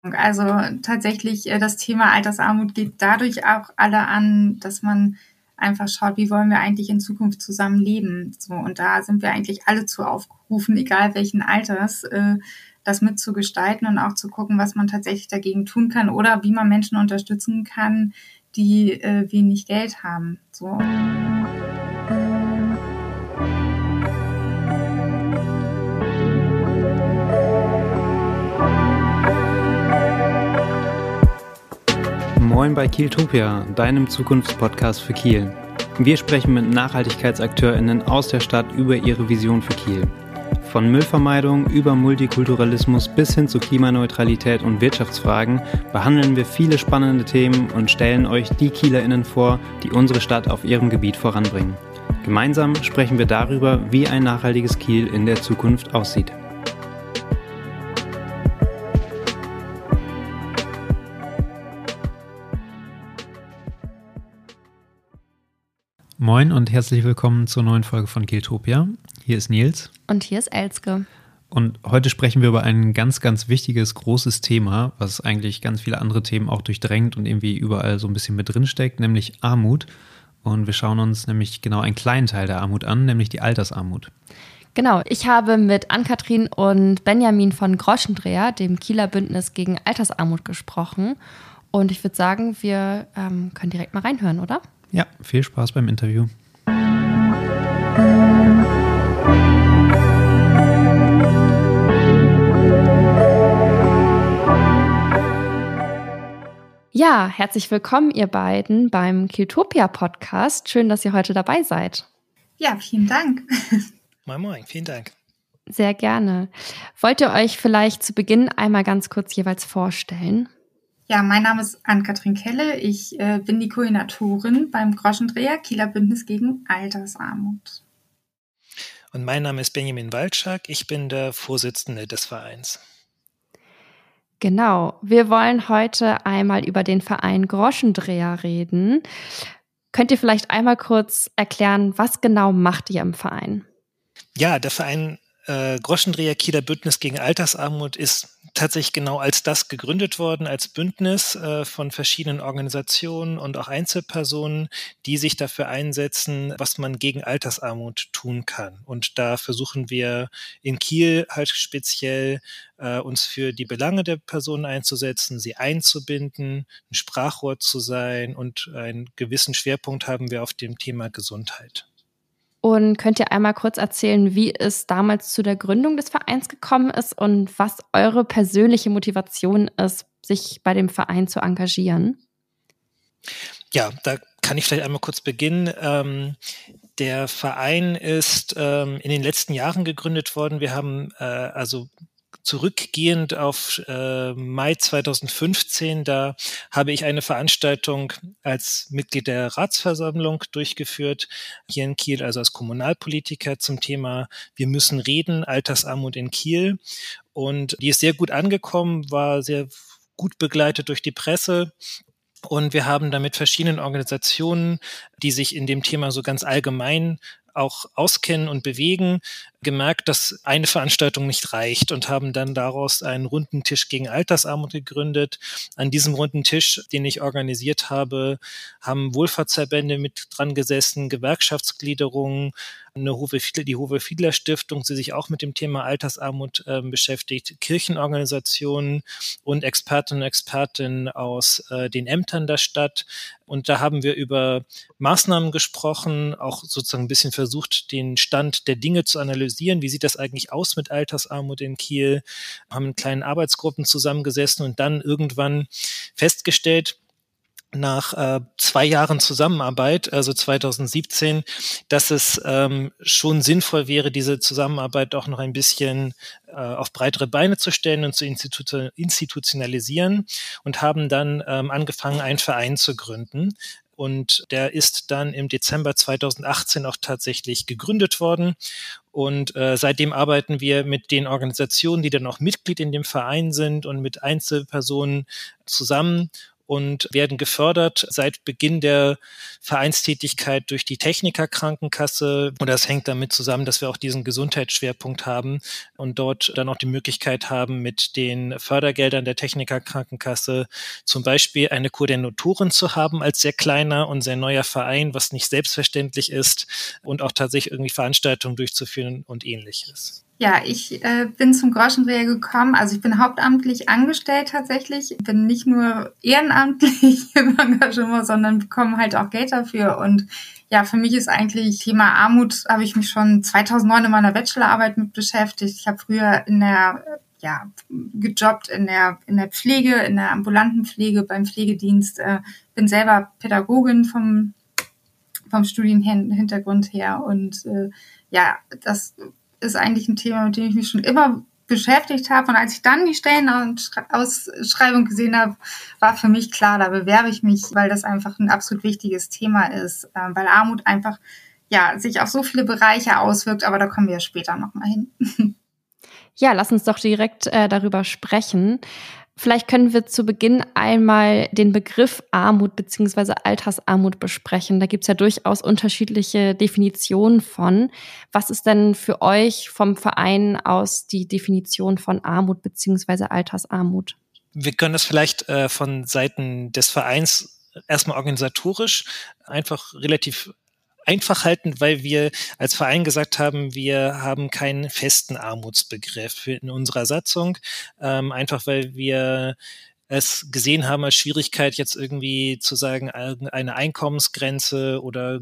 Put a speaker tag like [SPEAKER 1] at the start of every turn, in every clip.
[SPEAKER 1] Also tatsächlich, das Thema Altersarmut geht dadurch auch alle an, dass man einfach schaut, wie wollen wir eigentlich in Zukunft zusammen leben. So, und da sind wir eigentlich alle zu aufgerufen, egal welchen Alters, das mitzugestalten und auch zu gucken, was man tatsächlich dagegen tun kann oder wie man Menschen unterstützen kann, die wenig Geld haben. So.
[SPEAKER 2] Moin bei Kieltopia, deinem Zukunftspodcast für Kiel. Wir sprechen mit NachhaltigkeitsakteurInnen aus der Stadt über ihre Vision für Kiel. Von Müllvermeidung über Multikulturalismus bis hin zu Klimaneutralität und Wirtschaftsfragen behandeln wir viele spannende Themen und stellen euch die KielerInnen vor, die unsere Stadt auf ihrem Gebiet voranbringen. Gemeinsam sprechen wir darüber, wie ein nachhaltiges Kiel in der Zukunft aussieht. Moin und herzlich willkommen zur neuen Folge von Kieltopia. Hier ist Nils.
[SPEAKER 3] Und hier ist Elske.
[SPEAKER 2] Und heute sprechen wir über ein ganz, ganz wichtiges, großes Thema, was eigentlich ganz viele andere Themen auch durchdrängt und irgendwie überall so ein bisschen mit drin steckt, nämlich Armut. Und wir schauen uns nämlich genau einen kleinen Teil der Armut an, nämlich die Altersarmut.
[SPEAKER 3] Genau, ich habe mit Ann-Kathrin und Benjamin von Groschendreher, dem Kieler Bündnis gegen Altersarmut, gesprochen. Und ich würde sagen, wir können direkt mal reinhören, oder?
[SPEAKER 2] Ja, viel Spaß beim Interview.
[SPEAKER 3] Ja, herzlich willkommen ihr beiden beim Kieltopia-Podcast. Schön, dass ihr heute dabei seid.
[SPEAKER 1] Ja, vielen Dank.
[SPEAKER 4] Moin, moin, vielen Dank.
[SPEAKER 3] Sehr gerne. Wollt ihr euch vielleicht zu Beginn einmal ganz kurz jeweils vorstellen?
[SPEAKER 1] Ja, mein Name ist Ann-Kathrin Kelle. Ich bin die Koordinatorin beim Groschendreher Kieler Bündnis gegen Altersarmut.
[SPEAKER 4] Und mein Name ist Benjamin Walczak. Ich bin der Vorsitzende des Vereins.
[SPEAKER 3] Genau. Wir wollen heute einmal über den Verein Groschendreher reden. Könnt ihr vielleicht einmal kurz erklären, was genau macht ihr im Verein?
[SPEAKER 4] Ja, der Verein Groschendreher Kieler Bündnis gegen Altersarmut ist tatsächlich genau als das gegründet worden, als Bündnis von verschiedenen Organisationen und auch Einzelpersonen, die sich dafür einsetzen, was man gegen Altersarmut tun kann. Und da versuchen wir in Kiel halt speziell uns für die Belange der Personen einzusetzen, sie einzubinden, ein Sprachrohr zu sein, und einen gewissen Schwerpunkt haben wir auf dem Thema Gesundheit.
[SPEAKER 3] Und könnt ihr einmal kurz erzählen, wie es damals zu der Gründung des Vereins gekommen ist und was eure persönliche Motivation ist, sich bei dem Verein zu engagieren?
[SPEAKER 4] Ja, da kann ich vielleicht einmal kurz beginnen. Der Verein ist in den letzten Jahren gegründet worden. Wir haben also zurückgehend auf Mai 2015, da habe ich eine Veranstaltung als Mitglied der Ratsversammlung durchgeführt, hier in Kiel, also als Kommunalpolitiker, zum Thema Wir müssen reden, Altersarmut in Kiel. Und die ist sehr gut angekommen, war sehr gut begleitet durch die Presse. Und wir haben da mit verschiedenen Organisationen, die sich in dem Thema so ganz allgemein auch auskennen und bewegen, gemerkt, dass eine Veranstaltung nicht reicht, und haben dann daraus einen runden Tisch gegen Altersarmut gegründet. An diesem runden Tisch, den ich organisiert habe, haben Wohlfahrtsverbände mit dran gesessen, Gewerkschaftsgliederungen, die Hove-Fiedler-Stiftung, die sich auch mit dem Thema Altersarmut beschäftigt, Kirchenorganisationen und Expertinnen und Experten aus den Ämtern der Stadt. Und da haben wir über Maßnahmen gesprochen, auch sozusagen ein bisschen versucht, den Stand der Dinge zu analysieren. Wie sieht das eigentlich aus mit Altersarmut in Kiel? Haben in kleinen Arbeitsgruppen zusammengesessen und dann irgendwann festgestellt, nach 2 Jahren Zusammenarbeit, also 2017, dass es schon sinnvoll wäre, diese Zusammenarbeit auch noch ein bisschen auf breitere Beine zu stellen und zu institutionalisieren, und haben dann angefangen, einen Verein zu gründen. Und der ist dann im Dezember 2018 auch tatsächlich gegründet worden. Und seitdem arbeiten wir mit den Organisationen, die dann auch Mitglied in dem Verein sind, und mit Einzelpersonen zusammen, und werden gefördert seit Beginn der Vereinstätigkeit durch die Technikerkrankenkasse. Und das hängt damit zusammen, dass wir auch diesen Gesundheitsschwerpunkt haben und dort dann auch die Möglichkeit haben, mit den Fördergeldern der Technikerkrankenkasse zum Beispiel eine Koordinatorin zu haben als sehr kleiner und sehr neuer Verein, was nicht selbstverständlich ist, und auch tatsächlich irgendwie Veranstaltungen durchzuführen und Ähnliches.
[SPEAKER 1] Ja, ich bin zum Groschendreher gekommen. Also ich bin hauptamtlich angestellt tatsächlich. Ich bin nicht nur ehrenamtlich im Engagement, sondern bekomme halt auch Geld dafür. Und ja, für mich ist eigentlich Thema Armut, habe ich mich schon 2009 in meiner Bachelorarbeit mit beschäftigt. Ich habe früher gejobbt in der Pflege, in der ambulanten Pflege, beim Pflegedienst. Bin selber Pädagogin vom Studienhintergrund her. Und das ist eigentlich ein Thema, mit dem ich mich schon immer beschäftigt habe. Und als ich dann die Stellenausschreibung gesehen habe, war für mich klar, da bewerbe ich mich, weil das einfach ein absolut wichtiges Thema ist, weil Armut einfach sich auf so viele Bereiche auswirkt, aber da kommen wir ja später nochmal hin.
[SPEAKER 3] Ja, lass uns doch direkt darüber sprechen. Vielleicht können wir zu Beginn einmal den Begriff Armut bzw. Altersarmut besprechen. Da gibt es ja durchaus unterschiedliche Definitionen von. Was ist denn für euch vom Verein aus die Definition von Armut bzw. Altersarmut?
[SPEAKER 4] Wir können das vielleicht von Seiten des Vereins erstmal organisatorisch einfach relativ einfach halten, weil wir als Verein gesagt haben, wir haben keinen festen Armutsbegriff in unserer Satzung, einfach weil wir es gesehen haben als Schwierigkeit, jetzt irgendwie zu sagen, eine Einkommensgrenze oder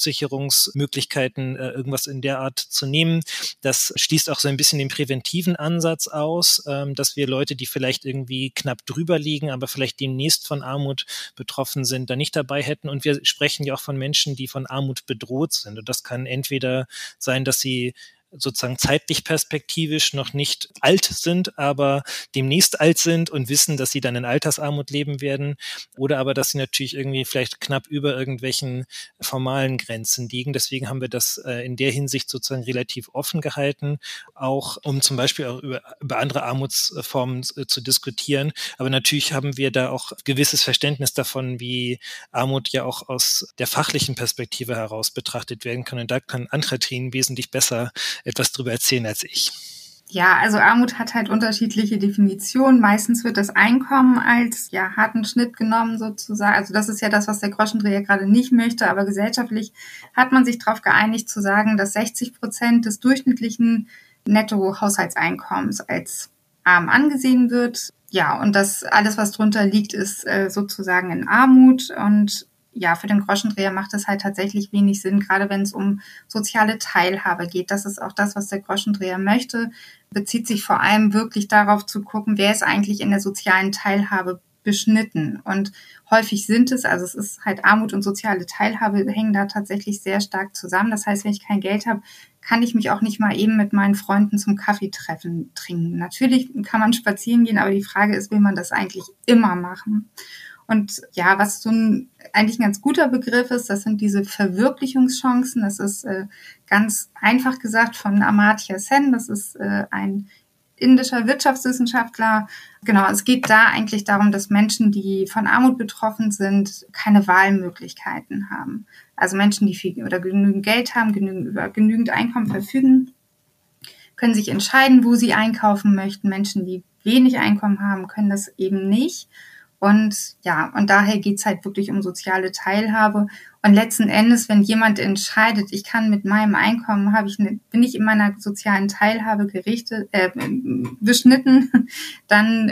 [SPEAKER 4] Grundsicherungsmöglichkeiten, irgendwas in der Art zu nehmen. Das schließt auch so ein bisschen den präventiven Ansatz aus, dass wir Leute, die vielleicht irgendwie knapp drüber liegen, aber vielleicht demnächst von Armut betroffen sind, da nicht dabei hätten. Und wir sprechen ja auch von Menschen, die von Armut bedroht sind. Und das kann entweder sein, dass sie sozusagen zeitlich perspektivisch noch nicht alt sind, aber demnächst alt sind und wissen, dass sie dann in Altersarmut leben werden, oder aber, dass sie natürlich irgendwie vielleicht knapp über irgendwelchen formalen Grenzen liegen. Deswegen haben wir das in der Hinsicht sozusagen relativ offen gehalten, auch um zum Beispiel auch über andere Armutsformen zu diskutieren. Aber natürlich haben wir da auch gewisses Verständnis davon, wie Armut ja auch aus der fachlichen Perspektive heraus betrachtet werden kann. Und da kann Ann-Kathrin wesentlich besser etwas drüber erzählen als ich.
[SPEAKER 1] Ja, also Armut hat halt unterschiedliche Definitionen. Meistens wird das Einkommen als harten Schnitt genommen sozusagen. Also das ist ja das, was der Groschendreher gerade nicht möchte. Aber gesellschaftlich hat man sich darauf geeinigt zu sagen, dass 60% des durchschnittlichen Nettohaushaltseinkommens als arm angesehen wird. Ja, und das alles, was drunter liegt, ist sozusagen in Armut. Und ja, für den Groschendreher macht es halt tatsächlich wenig Sinn, gerade wenn es um soziale Teilhabe geht. Das ist auch das, was der Groschendreher möchte, bezieht sich vor allem wirklich darauf zu gucken, wer ist eigentlich in der sozialen Teilhabe beschnitten. Und häufig sind es ist halt Armut und soziale Teilhabe hängen da tatsächlich sehr stark zusammen. Das heißt, wenn ich kein Geld habe, kann ich mich auch nicht mal eben mit meinen Freunden zum Kaffee trinken. Natürlich kann man spazieren gehen, aber die Frage ist, will man das eigentlich immer machen? Und ja, was eigentlich ein ganz guter Begriff ist, das sind diese Verwirklichungschancen. Das ist ganz einfach gesagt von Amartya Sen. Das ist ein indischer Wirtschaftswissenschaftler. Genau, es geht da eigentlich darum, dass Menschen, die von Armut betroffen sind, keine Wahlmöglichkeiten haben. Also Menschen, die viel oder genügend Geld haben, über genügend Einkommen verfügen, können sich entscheiden, wo sie einkaufen möchten. Menschen, die wenig Einkommen haben, können das eben nicht. Und daher geht's halt wirklich um soziale Teilhabe. Und letzten Endes, wenn jemand entscheidet, ich kann mit meinem Einkommen, bin ich in meiner sozialen Teilhabe beschnitten, dann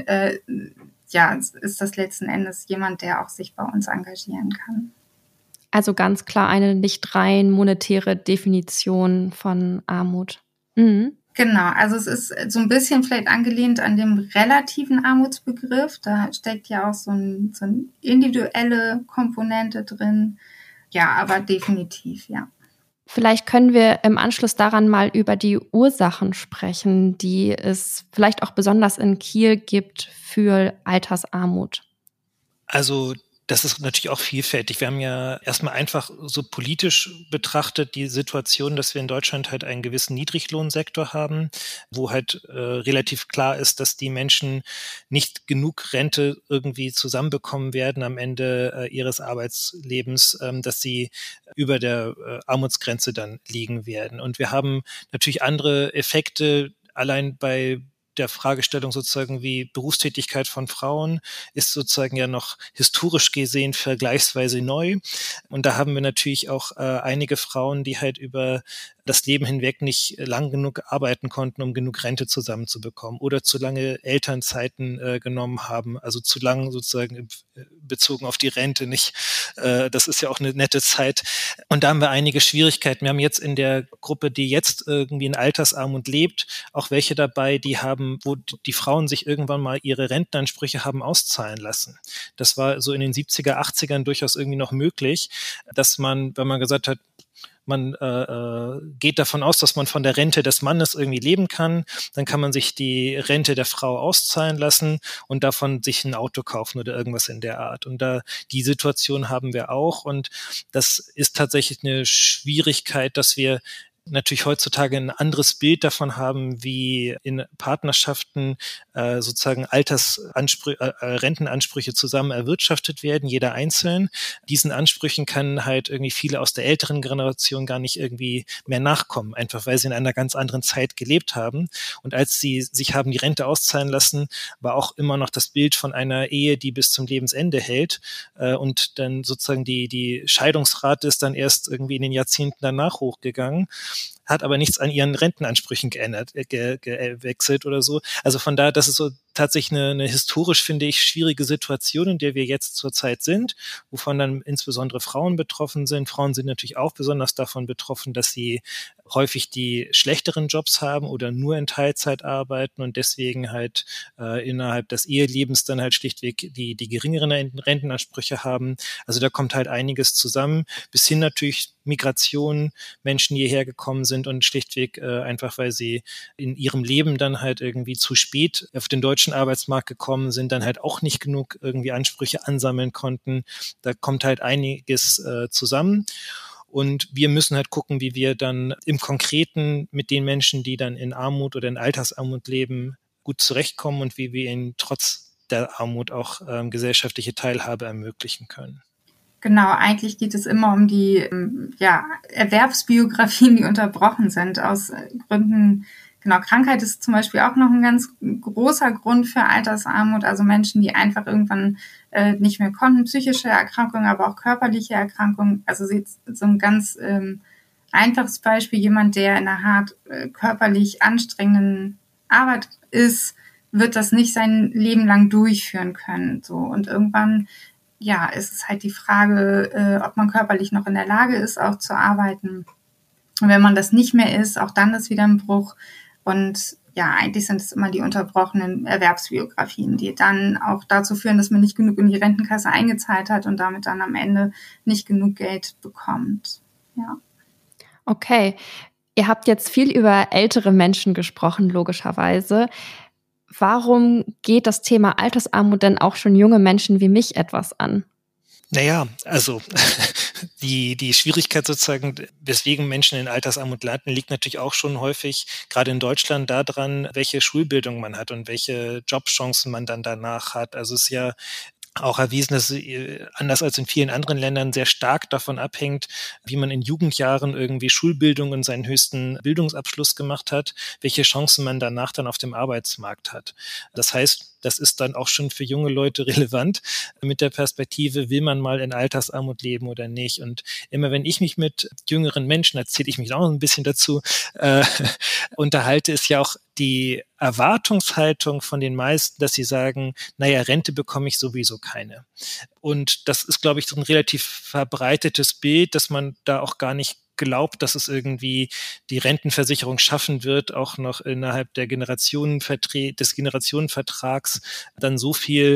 [SPEAKER 1] ist das letzten Endes jemand, der auch sich bei uns engagieren kann.
[SPEAKER 3] Also ganz klar eine nicht rein monetäre Definition von Armut. Mhm.
[SPEAKER 1] Genau, also es ist so ein bisschen vielleicht angelehnt an dem relativen Armutsbegriff. Da steckt ja auch so eine individuelle Komponente drin. Ja, aber definitiv, ja.
[SPEAKER 3] Vielleicht können wir im Anschluss daran mal über die Ursachen sprechen, die es vielleicht auch besonders in Kiel gibt für Altersarmut.
[SPEAKER 4] Also Das ist natürlich auch vielfältig. Wir haben ja erstmal einfach so politisch betrachtet die Situation, dass wir in Deutschland halt einen gewissen Niedriglohnsektor haben, wo halt relativ klar ist, dass die Menschen nicht genug Rente irgendwie zusammenbekommen werden am Ende ihres Arbeitslebens, dass sie über der Armutsgrenze dann liegen werden. Und wir haben natürlich andere Effekte, allein bei der Fragestellung sozusagen wie Berufstätigkeit von Frauen ist sozusagen ja noch historisch gesehen vergleichsweise neu. Und da haben wir natürlich auch einige Frauen, die halt über das Leben hinweg nicht lang genug arbeiten konnten, um genug Rente zusammenzubekommen oder zu lange Elternzeiten genommen haben, also zu lang sozusagen bezogen auf die Rente nicht. Das ist ja auch eine nette Zeit. Und da haben wir einige Schwierigkeiten. Wir haben jetzt in der Gruppe, die jetzt irgendwie in Altersarmut lebt, auch welche dabei, die haben, wo die Frauen sich irgendwann mal ihre Rentenansprüche haben auszahlen lassen. Das war so in den 70er, 80ern durchaus irgendwie noch möglich, dass man, wenn man gesagt hat, man geht davon aus, dass man von der Rente des Mannes irgendwie leben kann. Dann kann man sich die Rente der Frau auszahlen lassen und davon sich ein Auto kaufen oder irgendwas in der Art. Und die Situation haben wir auch. Und das ist tatsächlich eine Schwierigkeit, dass wir natürlich heutzutage ein anderes Bild davon haben, wie in Partnerschaften sozusagen Rentenansprüche zusammen erwirtschaftet werden, jeder einzeln. Diesen Ansprüchen kann halt irgendwie viele aus der älteren Generation gar nicht irgendwie mehr nachkommen, einfach weil sie in einer ganz anderen Zeit gelebt haben. Und als sie sich haben die Rente auszahlen lassen, war auch immer noch das Bild von einer Ehe, die bis zum Lebensende hält. Und dann sozusagen die Scheidungsrate ist dann erst irgendwie in den Jahrzehnten danach hochgegangen, hat aber nichts an ihren Rentenansprüchen gewechselt oder so. Also von daher, das ist so tatsächlich eine historisch, finde ich, schwierige Situation, in der wir jetzt zurzeit sind, wovon dann insbesondere Frauen betroffen sind. Frauen sind natürlich auch besonders davon betroffen, dass sie häufig die schlechteren Jobs haben oder nur in Teilzeit arbeiten und deswegen halt innerhalb des Ehelebens dann halt schlichtweg die geringeren Rentenansprüche haben. Also da kommt halt einiges zusammen, bis hin natürlich Migration, Menschen, die hierher gekommen sind und schlichtweg einfach, weil sie in ihrem Leben dann halt irgendwie zu spät auf den deutschen Arbeitsmarkt gekommen sind, dann halt auch nicht genug irgendwie Ansprüche ansammeln konnten. Da kommt halt einiges zusammen. Und wir müssen halt gucken, wie wir dann im Konkreten mit den Menschen, die dann in Armut oder in Altersarmut leben, gut zurechtkommen und wie wir ihnen trotz der Armut auch gesellschaftliche Teilhabe ermöglichen können.
[SPEAKER 1] Genau, eigentlich geht es immer um die Erwerbsbiografien, die unterbrochen sind aus Gründen. Genau, Krankheit ist zum Beispiel auch noch ein ganz großer Grund für Altersarmut. Also Menschen, die einfach irgendwann nicht mehr konnten, psychische Erkrankungen, aber auch körperliche Erkrankungen. Also so ein ganz einfaches Beispiel, jemand, der in einer hart körperlich anstrengenden Arbeit ist, wird das nicht sein Leben lang durchführen können. So, und irgendwann ist es halt die Frage, ob man körperlich noch in der Lage ist, auch zu arbeiten. Und wenn man das nicht mehr ist, auch dann ist wieder ein Bruch. Und ja, eigentlich sind es immer die unterbrochenen Erwerbsbiografien, die dann auch dazu führen, dass man nicht genug in die Rentenkasse eingezahlt hat und damit dann am Ende nicht genug Geld bekommt. Ja.
[SPEAKER 3] Okay, ihr habt jetzt viel über ältere Menschen gesprochen, logischerweise. Warum geht das Thema Altersarmut denn auch schon junge Menschen wie mich etwas an?
[SPEAKER 4] Naja, also die Schwierigkeit sozusagen, weswegen Menschen in Altersarmut landen, liegt natürlich auch schon häufig, gerade in Deutschland, daran, welche Schulbildung man hat und welche Jobchancen man dann danach hat. Also es ist ja auch erwiesen, dass es anders als in vielen anderen Ländern sehr stark davon abhängt, wie man in Jugendjahren irgendwie Schulbildung und seinen höchsten Bildungsabschluss gemacht hat, welche Chancen man danach dann auf dem Arbeitsmarkt hat. Das heißt, das ist dann auch schon für junge Leute relevant mit der Perspektive, will man mal in Altersarmut leben oder nicht. Und immer wenn ich mich mit jüngeren Menschen, erzähle ich mich auch ein bisschen dazu, unterhalte, ist ja auch die Erwartungshaltung von den meisten, dass sie sagen, naja, Rente bekomme ich sowieso keine. Und das ist, glaube ich, so ein relativ verbreitetes Bild, dass man da auch gar nicht glaubt, dass es irgendwie die Rentenversicherung schaffen wird, auch noch innerhalb der des Generationenvertrags dann so viel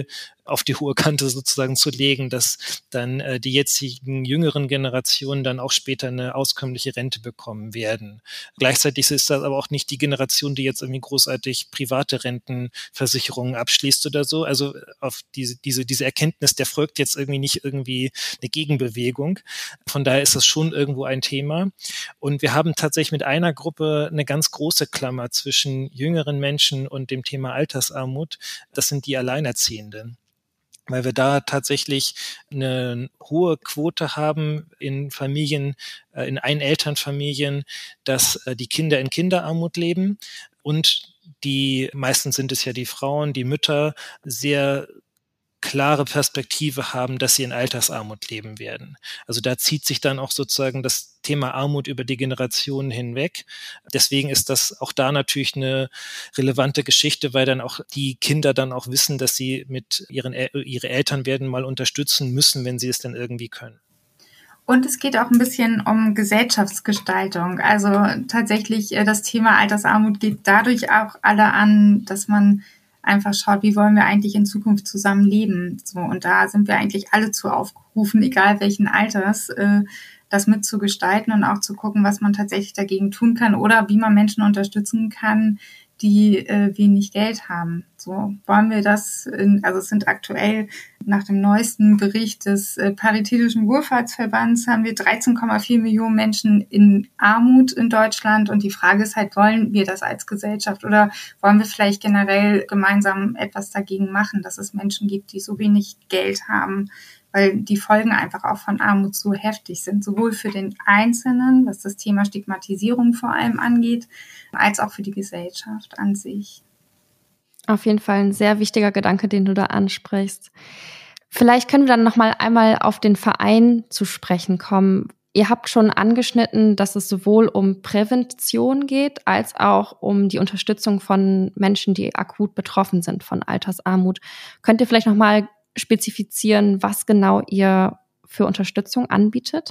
[SPEAKER 4] auf die hohe Kante sozusagen zu legen, dass dann die jetzigen jüngeren Generationen dann auch später eine auskömmliche Rente bekommen werden. Gleichzeitig ist das aber auch nicht die Generation, die jetzt irgendwie großartig private Rentenversicherungen abschließt oder so. Also auf diese Erkenntnis, der folgt jetzt nicht irgendwie eine Gegenbewegung. Von daher ist das schon irgendwo ein Thema. Und wir haben tatsächlich mit einer Gruppe eine ganz große Klammer zwischen jüngeren Menschen und dem Thema Altersarmut. Das sind die Alleinerziehenden, weil wir da tatsächlich eine hohe Quote haben in Familien, in Einelternfamilien, dass die Kinder in Kinderarmut leben und meistens sind es ja die Frauen, die Mütter, sehr klare Perspektive haben, dass sie in Altersarmut leben werden. Also da zieht sich dann auch sozusagen das Thema Armut über die Generationen hinweg. Deswegen ist das auch da natürlich eine relevante Geschichte, weil dann auch die Kinder dann auch wissen, dass sie mit ihre Eltern werden mal unterstützen müssen, wenn sie es dann irgendwie können.
[SPEAKER 1] Und es geht auch ein bisschen um Gesellschaftsgestaltung. Also tatsächlich das Thema Altersarmut geht dadurch auch alle an, dass man einfach schaut, wie wollen wir eigentlich in Zukunft zusammen leben. So, und da sind wir eigentlich alle zu aufgerufen, egal welchen Alters, das mitzugestalten und auch zu gucken, was man tatsächlich dagegen tun kann oder wie man Menschen unterstützen kann, die wenig Geld haben. So wollen wir das, also es sind aktuell nach dem neuesten Bericht des Paritätischen Wohlfahrtsverbands haben wir 13,4 Millionen Menschen in Armut in Deutschland und die Frage ist halt, wollen wir das als Gesellschaft oder wollen wir vielleicht generell gemeinsam etwas dagegen machen, dass es Menschen gibt, die so wenig Geld haben, weil die Folgen einfach auch von Armut so heftig sind, sowohl für den Einzelnen, was das Thema Stigmatisierung vor allem angeht, als auch für die Gesellschaft an sich.
[SPEAKER 3] Auf jeden Fall ein sehr wichtiger Gedanke, den du da ansprichst. Vielleicht können wir dann noch mal einmal auf den Verein zu sprechen kommen. Ihr habt schon angeschnitten, dass es sowohl um Prävention geht, als auch um die Unterstützung von Menschen, die akut betroffen sind von Altersarmut. Könnt ihr vielleicht noch mal spezifizieren, was genau ihr für Unterstützung anbietet?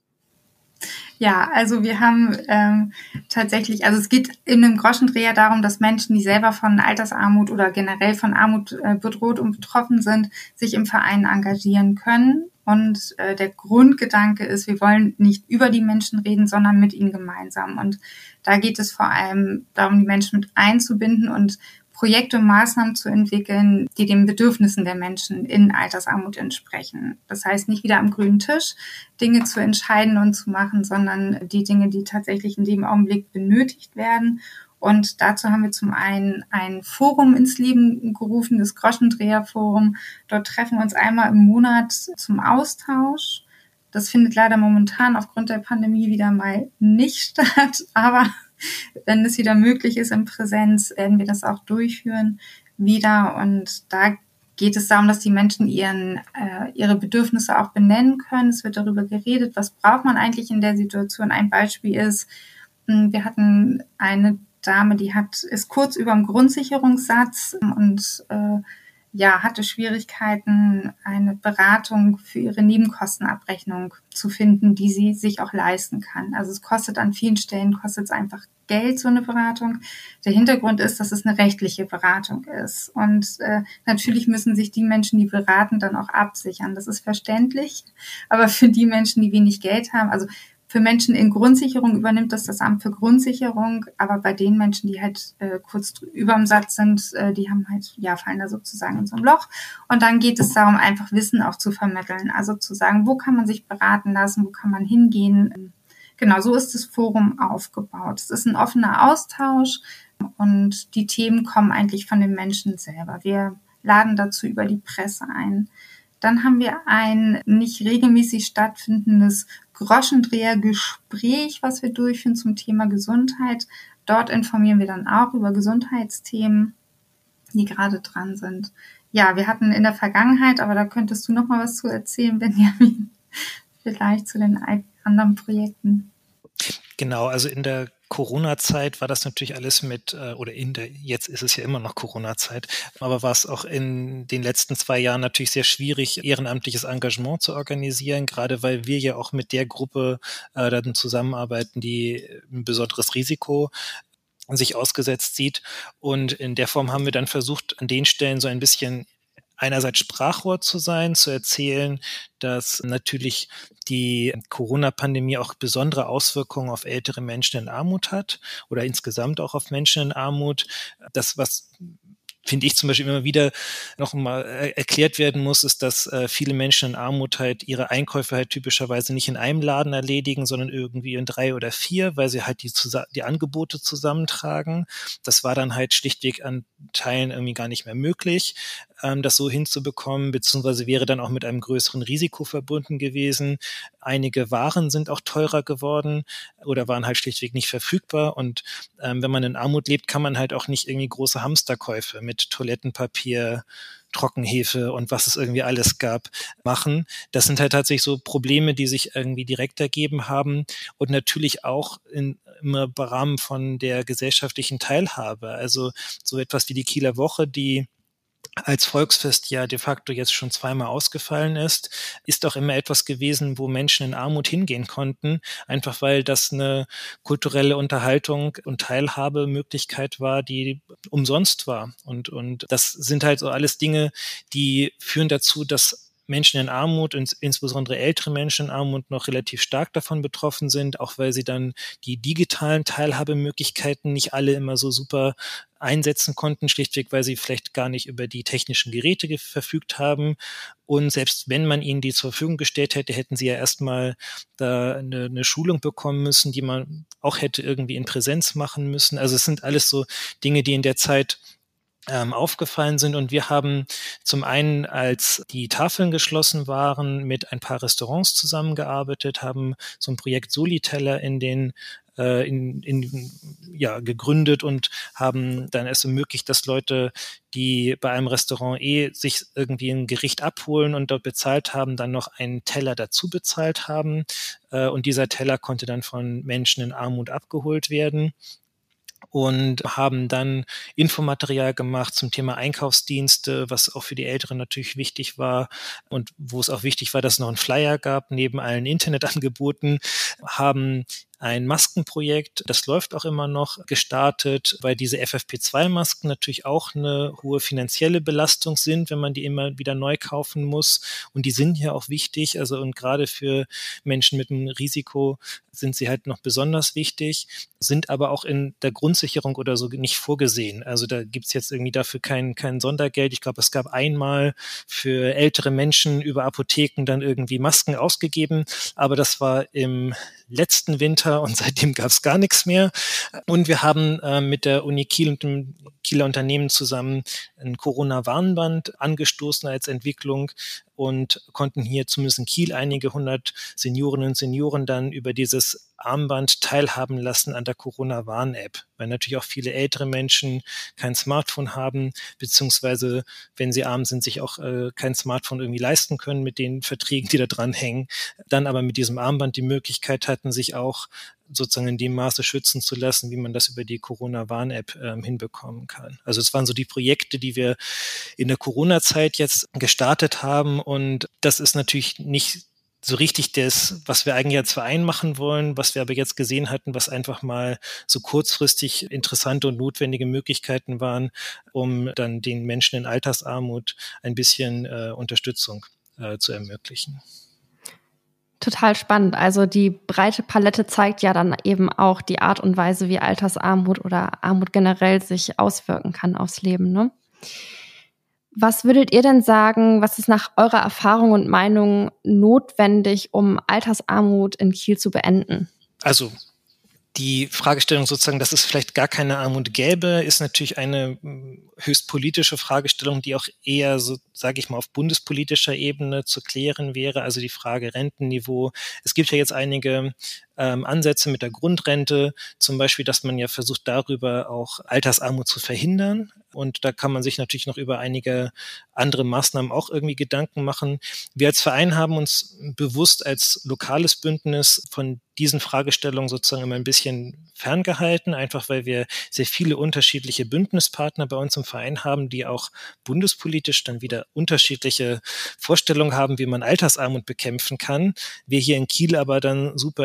[SPEAKER 1] Ja, also wir haben tatsächlich, also es geht in einem Groschendreher darum, dass Menschen, die selber von Altersarmut oder generell von Armut bedroht und betroffen sind, sich im Verein engagieren können. Und der Grundgedanke ist, wir wollen nicht über die Menschen reden, sondern mit ihnen gemeinsam. Und da geht es vor allem darum, die Menschen mit einzubinden und Projekte und Maßnahmen zu entwickeln, die den Bedürfnissen der Menschen in Altersarmut entsprechen. Das heißt, nicht wieder am grünen Tisch Dinge zu entscheiden und zu machen, sondern die Dinge, die tatsächlich in dem Augenblick benötigt werden. Und dazu haben wir zum einen ein Forum ins Leben gerufen, das Groschendreher-Forum. Dort treffen wir uns einmal im Monat zum Austausch. Das findet leider momentan aufgrund der Pandemie wieder mal nicht statt, aber wenn es wieder möglich ist in Präsenz, werden wir das auch durchführen wieder. Und da geht es darum, dass die Menschen ihre Bedürfnisse auch benennen können. Es wird darüber geredet, was braucht man eigentlich in der Situation. Ein Beispiel ist, wir hatten eine Dame, ist kurz über dem Grundsicherungssatz und hatte Schwierigkeiten, eine Beratung für ihre Nebenkostenabrechnung zu finden, die sie sich auch leisten kann. Also es kostet an vielen Stellen, einfach Geld, so eine Beratung. Der Hintergrund ist, dass es eine rechtliche Beratung ist. Und natürlich müssen sich die Menschen, die beraten, dann auch absichern. Das ist verständlich. Aber für die Menschen, die wenig Geld haben, also für Menschen in Grundsicherung übernimmt das Amt für Grundsicherung, aber bei den Menschen, die halt kurz über dem Satz sind, die haben halt, fallen da sozusagen in so ein Loch. Und dann geht es darum, einfach Wissen auch zu vermitteln. Also zu sagen, wo kann man sich beraten lassen, wo kann man hingehen. Genau, so ist das Forum aufgebaut. Es ist ein offener Austausch und die Themen kommen eigentlich von den Menschen selber. Wir laden dazu über die Presse ein. Dann haben wir ein nicht regelmäßig stattfindendes Groschendreher-Gespräch, was wir durchführen zum Thema Gesundheit. Dort informieren wir dann auch über Gesundheitsthemen, die gerade dran sind. Ja, wir hatten in der Vergangenheit, aber da könntest du noch mal was zu erzählen, Benjamin, vielleicht zu den anderen Projekten.
[SPEAKER 4] Genau, also in der Corona-Zeit war das natürlich alles jetzt ist es ja immer noch Corona-Zeit, aber war es auch in den letzten 2 Jahren natürlich sehr schwierig, ehrenamtliches Engagement zu organisieren, gerade weil wir ja auch mit der Gruppe dann zusammenarbeiten, die ein besonderes Risiko sich ausgesetzt sieht. Und in der Form haben wir dann versucht, an den Stellen so ein bisschen einerseits Sprachrohr zu sein, zu erzählen, dass natürlich die Corona-Pandemie auch besondere Auswirkungen auf ältere Menschen in Armut hat oder insgesamt auch auf Menschen in Armut. Das, was finde ich zum Beispiel immer wieder noch mal erklärt werden muss, ist, dass viele Menschen in Armut halt ihre Einkäufe halt typischerweise nicht in einem Laden erledigen, sondern irgendwie in 3 oder 4, weil sie halt die Angebote zusammentragen. Das war dann halt schlichtweg an Teilen irgendwie gar nicht mehr möglich, das so hinzubekommen, beziehungsweise wäre dann auch mit einem größeren Risiko verbunden gewesen. Einige Waren sind auch teurer geworden oder waren halt schlichtweg nicht verfügbar. Und wenn man in Armut lebt, kann man halt auch nicht irgendwie große Hamsterkäufe mit Toilettenpapier, Trockenhefe und was es irgendwie alles gab, machen. Das sind halt tatsächlich so Probleme, die sich irgendwie direkt ergeben haben und natürlich auch im Rahmen von der gesellschaftlichen Teilhabe. Also so etwas wie die Kieler Woche, die als Volksfest ja de facto jetzt schon 2-mal ausgefallen ist auch immer etwas gewesen, wo Menschen in Armut hingehen konnten, einfach weil das eine kulturelle Unterhaltung und Teilhabemöglichkeit war, die umsonst war. Und das sind halt so alles Dinge, die führen dazu, dass Menschen in Armut, insbesondere ältere Menschen in Armut, noch relativ stark davon betroffen sind, auch weil sie dann die digitalen Teilhabemöglichkeiten nicht alle immer so super einsetzen konnten, schlichtweg, weil sie vielleicht gar nicht über die technischen Geräte verfügt haben. Und selbst wenn man ihnen die zur Verfügung gestellt hätte, hätten sie ja erstmal da eine Schulung bekommen müssen, die man auch hätte irgendwie in Präsenz machen müssen. Also es sind alles so Dinge, die in der Zeit aufgefallen sind. Und wir haben zum einen, als die Tafeln geschlossen waren, mit ein paar Restaurants zusammengearbeitet, haben so ein Projekt Soliteller gegründet und haben dann es ermöglicht, dass Leute, die bei einem Restaurant sich irgendwie ein Gericht abholen und dort bezahlt haben, dann noch einen Teller dazu bezahlt haben. Und dieser Teller konnte dann von Menschen in Armut abgeholt werden. Und haben dann Infomaterial gemacht zum Thema Einkaufsdienste, was auch für die Älteren natürlich wichtig war und wo es auch wichtig war, dass es noch einen Flyer gab, neben allen Internetangeboten, haben ein Maskenprojekt, das läuft auch immer noch, gestartet, weil diese FFP2-Masken natürlich auch eine hohe finanzielle Belastung sind, wenn man die immer wieder neu kaufen muss. Und die sind ja auch wichtig, also und gerade für Menschen mit einem Risiko sind sie halt noch besonders wichtig, sind aber auch in der Grundsicherung oder so nicht vorgesehen. Also da gibt's jetzt irgendwie dafür kein Sondergeld. Ich glaube, es gab einmal für ältere Menschen über Apotheken dann irgendwie Masken ausgegeben, aber das war im letzten Winter und seitdem gab es gar nichts mehr. Und wir haben mit der Uni Kiel und dem Kieler Unternehmen zusammen ein Corona-Warnband angestoßen als Entwicklung und konnten hier zumindest in Kiel einige 100 Seniorinnen und Senioren dann über dieses Armband teilhaben lassen an der Corona-Warn-App, weil natürlich auch viele ältere Menschen kein Smartphone haben, beziehungsweise, wenn sie arm sind, sich auch kein Smartphone irgendwie leisten können mit den Verträgen, die da dran hängen, dann aber mit diesem Armband die Möglichkeit hatten, sich auch sozusagen in dem Maße schützen zu lassen, wie man das über die Corona-Warn-App hinbekommen kann. Also es waren so die Projekte, die wir in der Corona-Zeit jetzt gestartet haben und das ist natürlich nicht so richtig das, was wir eigentlich als Verein machen wollen, was wir aber jetzt gesehen hatten, was einfach mal so kurzfristig interessante und notwendige Möglichkeiten waren, um dann den Menschen in Altersarmut ein bisschen Unterstützung zu ermöglichen.
[SPEAKER 3] Total spannend. Also die breite Palette zeigt ja dann eben auch die Art und Weise, wie Altersarmut oder Armut generell sich auswirken kann aufs Leben, ne? Was würdet ihr denn sagen, was ist nach eurer Erfahrung und Meinung notwendig, um Altersarmut in Kiel zu beenden?
[SPEAKER 4] Also die Fragestellung sozusagen, dass es vielleicht gar keine Armut gäbe, ist natürlich eine höchst politische Fragestellung, die auch eher, so sage ich mal, auf bundespolitischer Ebene zu klären wäre. Also die Frage Rentenniveau. Es gibt ja jetzt einige Ansätze mit der Grundrente, zum Beispiel, dass man ja versucht, darüber auch Altersarmut zu verhindern. Und da kann man sich natürlich noch über einige andere Maßnahmen auch irgendwie Gedanken machen. Wir als Verein haben uns bewusst als lokales Bündnis von diesen Fragestellungen sozusagen immer ein bisschen ferngehalten, einfach weil wir sehr viele unterschiedliche Bündnispartner bei uns im Verein haben, die auch bundespolitisch dann wieder unterschiedliche Vorstellungen haben, wie man Altersarmut bekämpfen kann. Wir hier in Kiel aber dann super in der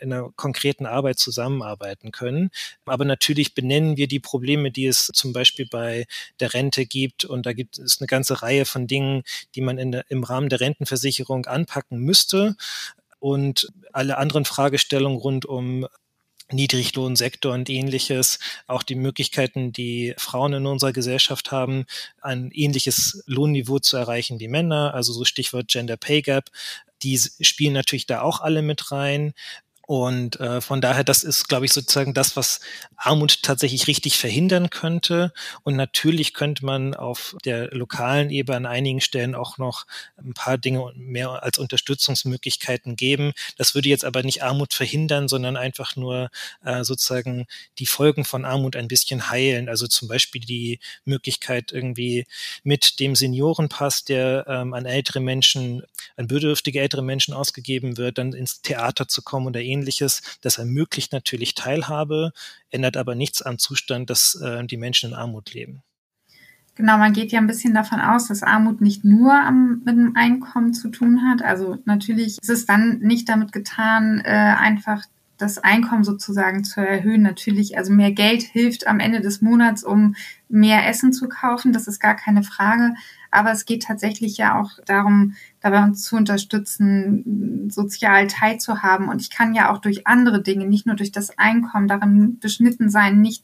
[SPEAKER 4] einer konkreten Arbeit zusammenarbeiten können. Aber natürlich benennen wir die Probleme, die es zum Beispiel bei der Rente gibt. Und da gibt es eine ganze Reihe von Dingen, die man im Rahmen der Rentenversicherung anpacken müsste. Und alle anderen Fragestellungen rund um Niedriglohnsektor und Ähnliches, auch die Möglichkeiten, die Frauen in unserer Gesellschaft haben, ein ähnliches Lohnniveau zu erreichen wie Männer, also so Stichwort Gender Pay Gap, die spielen natürlich da auch alle mit rein. Und von daher, das ist, glaube ich, sozusagen das, was Armut tatsächlich richtig verhindern könnte. Und natürlich könnte man auf der lokalen Ebene an einigen Stellen auch noch ein paar Dinge mehr als Unterstützungsmöglichkeiten geben. Das würde jetzt aber nicht Armut verhindern, sondern einfach nur sozusagen die Folgen von Armut ein bisschen heilen. Also zum Beispiel die Möglichkeit irgendwie mit dem Seniorenpass, der an bedürftige ältere Menschen ausgegeben wird, dann ins Theater zu kommen oder Ähnliches. Das ermöglicht natürlich Teilhabe, ändert aber nichts am Zustand, dass die Menschen in Armut leben.
[SPEAKER 1] Genau, man geht ja ein bisschen davon aus, dass Armut nicht nur mit dem Einkommen zu tun hat. Also natürlich ist es dann nicht damit getan, einfach das Einkommen sozusagen zu erhöhen. Natürlich, also mehr Geld hilft am Ende des Monats, um mehr Essen zu kaufen. Das ist gar keine Frage. Aber es geht tatsächlich ja auch darum, dabei uns zu unterstützen, sozial teilzuhaben. Und ich kann ja auch durch andere Dinge, nicht nur durch das Einkommen, darin beschnitten sein, nicht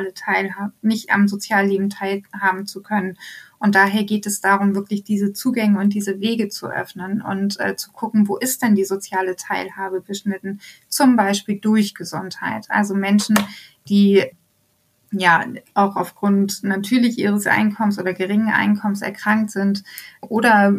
[SPEAKER 1] am Sozialleben teilhaben zu können. Und daher geht es darum, wirklich diese Zugänge und diese Wege zu öffnen und zu gucken, wo ist denn die soziale Teilhabe beschnitten? Zum Beispiel durch Gesundheit. Also Menschen, die ja auch aufgrund natürlich ihres Einkommens oder geringen Einkommens erkrankt sind oder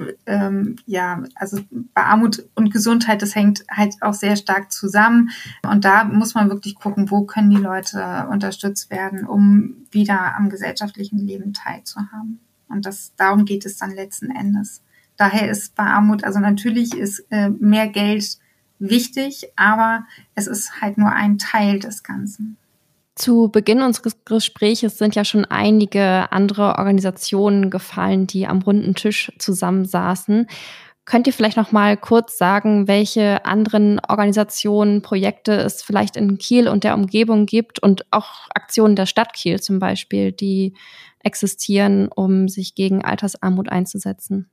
[SPEAKER 1] also bei Armut und Gesundheit, das hängt halt auch sehr stark zusammen und da muss man wirklich gucken, wo können die Leute unterstützt werden, um wieder am gesellschaftlichen Leben teilzuhaben und darum geht es dann letzten Endes. Daher ist bei Armut, also natürlich ist mehr Geld wichtig, aber es ist halt nur ein Teil des Ganzen.
[SPEAKER 3] Zu Beginn unseres Gesprächs sind ja schon einige andere Organisationen gefallen, die am runden Tisch zusammensaßen. Könnt ihr vielleicht noch mal kurz sagen, welche anderen Organisationen, Projekte es vielleicht in Kiel und der Umgebung gibt und auch Aktionen der Stadt Kiel zum Beispiel, die existieren, um sich gegen Altersarmut einzusetzen?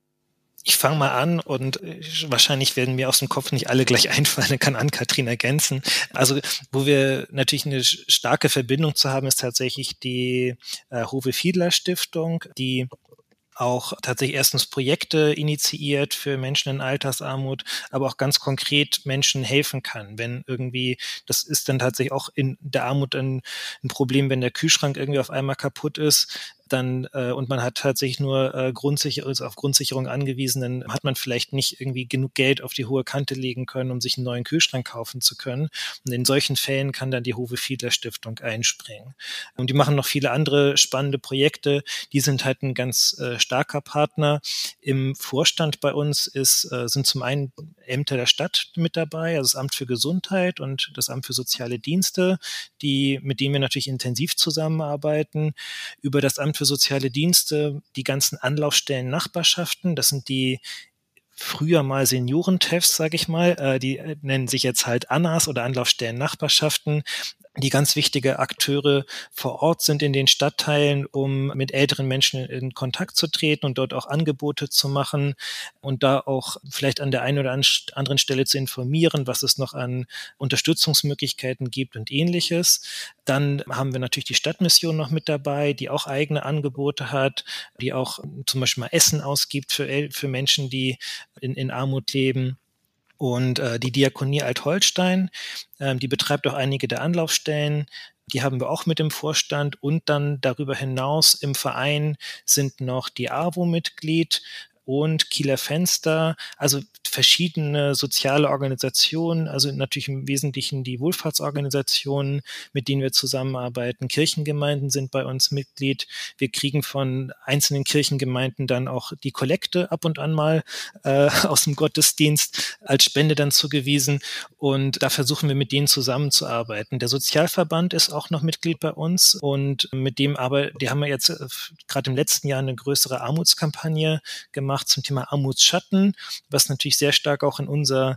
[SPEAKER 4] Ich fange mal an und wahrscheinlich werden mir aus dem Kopf nicht alle gleich einfallen, dann kann Ann-Kathrin ergänzen. Also wo wir natürlich eine starke Verbindung zu haben, ist tatsächlich die Hove-Fiedler-Stiftung, die auch tatsächlich erstens Projekte initiiert für Menschen in Altersarmut, aber auch ganz konkret Menschen helfen kann. Wenn irgendwie, das ist dann tatsächlich auch in der Armut ein Problem, wenn der Kühlschrank irgendwie auf einmal kaputt ist, dann und man hat tatsächlich nur auf Grundsicherung angewiesen, dann hat man vielleicht nicht irgendwie genug Geld auf die hohe Kante legen können, um sich einen neuen Kühlschrank kaufen zu können. Und in solchen Fällen kann dann die Hove-Fiedler-Stiftung einspringen. Und die machen noch viele andere spannende Projekte. Die sind halt ein ganz starker Partner. Im Vorstand bei uns sind zum einen Ämter der Stadt mit dabei, also das Amt für Gesundheit und das Amt für soziale Dienste, mit denen wir natürlich intensiv zusammenarbeiten. Über das Amt für soziale Dienste, die ganzen Anlaufstellen Nachbarschaften, das sind die früher mal Senioren-TEFs, sage ich mal, die nennen sich jetzt halt ANNAs oder Anlaufstellen Nachbarschaften, die ganz wichtige Akteure vor Ort sind in den Stadtteilen, um mit älteren Menschen in Kontakt zu treten und dort auch Angebote zu machen und da auch vielleicht an der einen oder anderen Stelle zu informieren, was es noch an Unterstützungsmöglichkeiten gibt und Ähnliches. Dann haben wir natürlich die Stadtmission noch mit dabei, die auch eigene Angebote hat, die auch zum Beispiel mal Essen ausgibt für Menschen, die in Armut leben. Und die Diakonie Alt-Holstein, die betreibt auch einige der Anlaufstellen. Die haben wir auch mit im Vorstand. Und dann darüber hinaus im Verein sind noch die AWO Mitglied und Kieler Fenster, also verschiedene soziale Organisationen, also natürlich im Wesentlichen die Wohlfahrtsorganisationen, mit denen wir zusammenarbeiten. Kirchengemeinden sind bei uns Mitglied. Wir kriegen von einzelnen Kirchengemeinden dann auch die Kollekte ab und an mal aus dem Gottesdienst als Spende dann zugewiesen. Und da versuchen wir mit denen zusammenzuarbeiten. Der Sozialverband ist auch noch Mitglied bei uns und mit dem die haben wir jetzt gerade im letzten Jahr eine größere Armutskampagne gemacht zum Thema Armutsschatten, was natürlich sehr stark auch in unser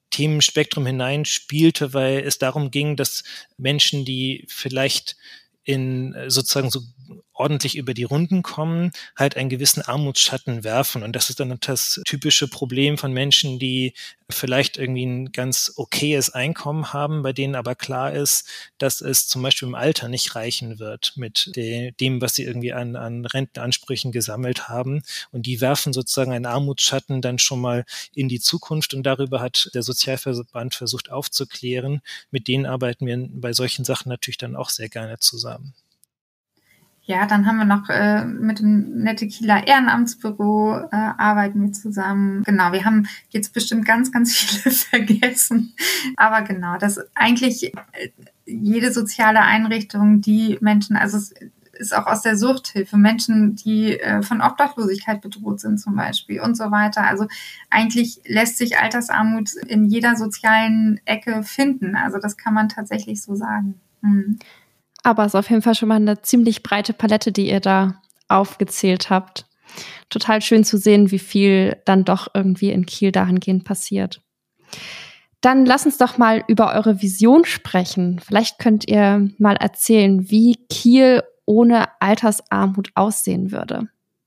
[SPEAKER 4] Themenspektrum hineinspielte, weil es darum ging, dass Menschen, die vielleicht in sozusagen so ordentlich über die Runden kommen, halt einen gewissen Armutsschatten werfen. Und das ist dann das typische Problem von Menschen, die vielleicht irgendwie ein ganz okayes Einkommen haben, bei denen aber klar ist, dass es zum Beispiel im Alter nicht reichen wird mit dem, was sie irgendwie an Rentenansprüchen gesammelt haben. Und die werfen sozusagen einen Armutsschatten dann schon mal in die Zukunft. Und darüber hat der Sozialverband versucht aufzuklären. Mit denen arbeiten wir bei solchen Sachen natürlich dann auch sehr gerne zusammen.
[SPEAKER 1] Ja, dann haben wir noch mit dem Nette Kieler Ehrenamtsbüro arbeiten wir zusammen. Genau, wir haben jetzt bestimmt ganz, ganz viele vergessen. Aber genau, dass eigentlich jede soziale Einrichtung, die Menschen, also es ist auch aus der Suchthilfe, Menschen, die von Obdachlosigkeit bedroht sind zum Beispiel und so weiter. Also eigentlich lässt sich Altersarmut in jeder sozialen Ecke finden. Also das kann man tatsächlich so sagen.
[SPEAKER 3] Aber es ist auf jeden Fall schon mal eine ziemlich breite Palette, die ihr da aufgezählt habt. Total schön zu sehen, wie viel dann doch irgendwie in Kiel dahingehend passiert. Dann lass uns doch mal über eure Vision sprechen. Vielleicht könnt ihr mal erzählen, wie Kiel ohne Altersarmut aussehen würde.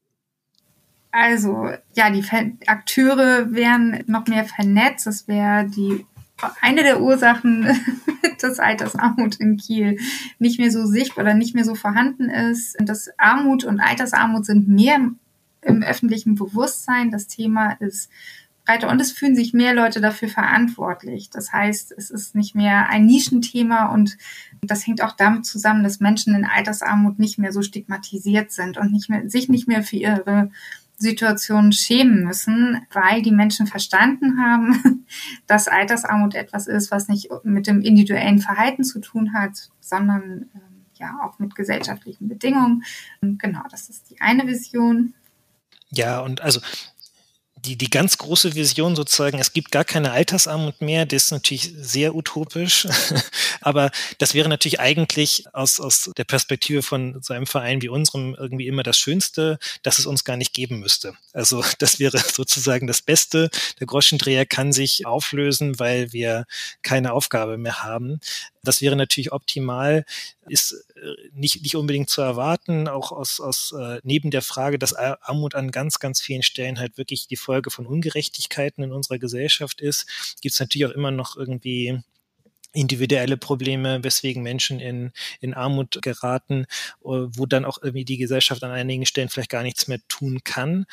[SPEAKER 1] Also, ja, die Akteure wären noch mehr vernetzt. Das wäre eine der Ursachen, dass Altersarmut in Kiel nicht mehr so sichtbar oder nicht mehr so vorhanden ist. Dass Armut und Altersarmut sind mehr im öffentlichen Bewusstsein. Das Thema ist breiter und es fühlen sich mehr Leute dafür verantwortlich. Das heißt, es ist nicht mehr ein Nischenthema und das hängt auch damit zusammen, dass Menschen in Altersarmut nicht mehr so stigmatisiert sind und sich nicht mehr für ihre Situationen schämen müssen, weil die Menschen verstanden haben, dass Altersarmut etwas ist, was nicht mit dem individuellen Verhalten zu tun hat, sondern auch mit gesellschaftlichen Bedingungen. Und genau, das ist die eine Vision.
[SPEAKER 4] Ja, und also die ganz große Vision sozusagen, es gibt gar keine Altersarmut mehr, das ist natürlich sehr utopisch, aber das wäre natürlich eigentlich aus der Perspektive von so einem Verein wie unserem irgendwie immer das Schönste, dass es uns gar nicht geben müsste. Also das wäre sozusagen das Beste. Der Groschendreher kann sich auflösen, weil wir keine Aufgabe mehr haben. Das wäre natürlich optimal, ist nicht unbedingt zu erwarten, auch aus neben der Frage, dass Armut an ganz, ganz vielen Stellen halt wirklich die Folge von Ungerechtigkeiten in unserer Gesellschaft ist, gibt es natürlich auch immer noch irgendwie individuelle Probleme, weswegen Menschen in Armut geraten, wo dann auch irgendwie die Gesellschaft an einigen Stellen vielleicht gar nichts mehr tun kann.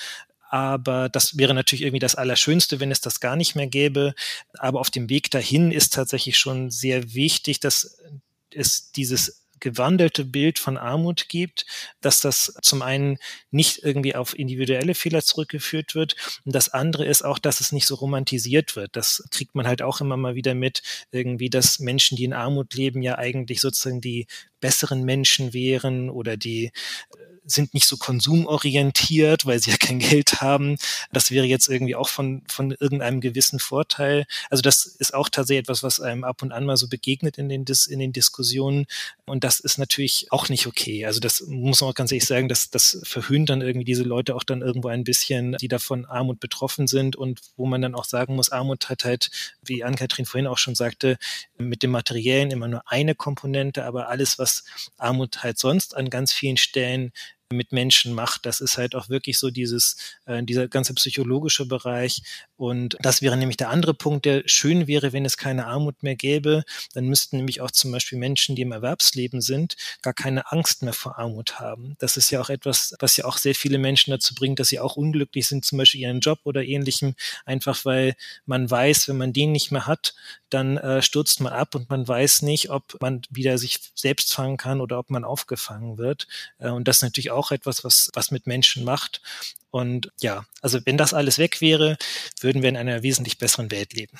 [SPEAKER 4] Aber das wäre natürlich irgendwie das Allerschönste, wenn es das gar nicht mehr gäbe. Aber auf dem Weg dahin ist tatsächlich schon sehr wichtig, dass es dieses gewandelte Bild von Armut gibt, dass das zum einen nicht irgendwie auf individuelle Fehler zurückgeführt wird und das andere ist auch, dass es nicht so romantisiert wird. Das kriegt man halt auch immer mal wieder mit, irgendwie, dass Menschen, die in Armut leben, ja eigentlich sozusagen die besseren Menschen wären oder die sind nicht so konsumorientiert, weil sie ja kein Geld haben. Das wäre jetzt irgendwie auch von irgendeinem gewissen Vorteil. Also das ist auch tatsächlich etwas, was einem ab und an mal so begegnet in den Diskussionen. Und das ist natürlich auch nicht okay. Also das muss man auch ganz ehrlich sagen, das verhöhnt dann irgendwie diese Leute auch dann irgendwo ein bisschen, die davon Armut betroffen sind und wo man dann auch sagen muss, Armut hat halt, wie Ann-Kathrin vorhin auch schon sagte, mit dem Materiellen immer nur eine Komponente, aber alles, was Armut halt sonst an ganz vielen Stellen mit Menschen macht. Das ist halt auch wirklich so dieser ganze psychologische Bereich. Und das wäre nämlich der andere Punkt, der schön wäre, wenn es keine Armut mehr gäbe. Dann müssten nämlich auch zum Beispiel Menschen, die im Erwerbsleben sind, gar keine Angst mehr vor Armut haben. Das ist ja auch etwas, was ja auch sehr viele Menschen dazu bringt, dass sie auch unglücklich sind, zum Beispiel ihren Job oder Ähnlichem, einfach weil man weiß, wenn man den nicht mehr hat, dann stürzt man ab und man weiß nicht, ob man wieder sich selbst fangen kann oder ob man aufgefangen wird. Und das ist natürlich auch etwas, was mit Menschen macht. Und ja, also wenn das alles weg wäre, würden wir in einer wesentlich besseren Welt leben.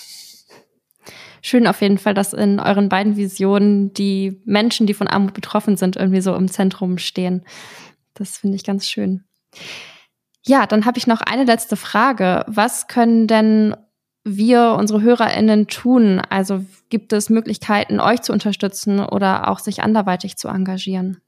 [SPEAKER 3] Schön auf jeden Fall, dass in euren beiden Visionen die Menschen, die von Armut betroffen sind, irgendwie so im Zentrum stehen. Das finde ich ganz schön. Ja, dann habe ich noch eine letzte Frage. Was können denn wir, unsere HörerInnen, tun? Also gibt es Möglichkeiten, euch zu unterstützen oder auch sich anderweitig zu engagieren?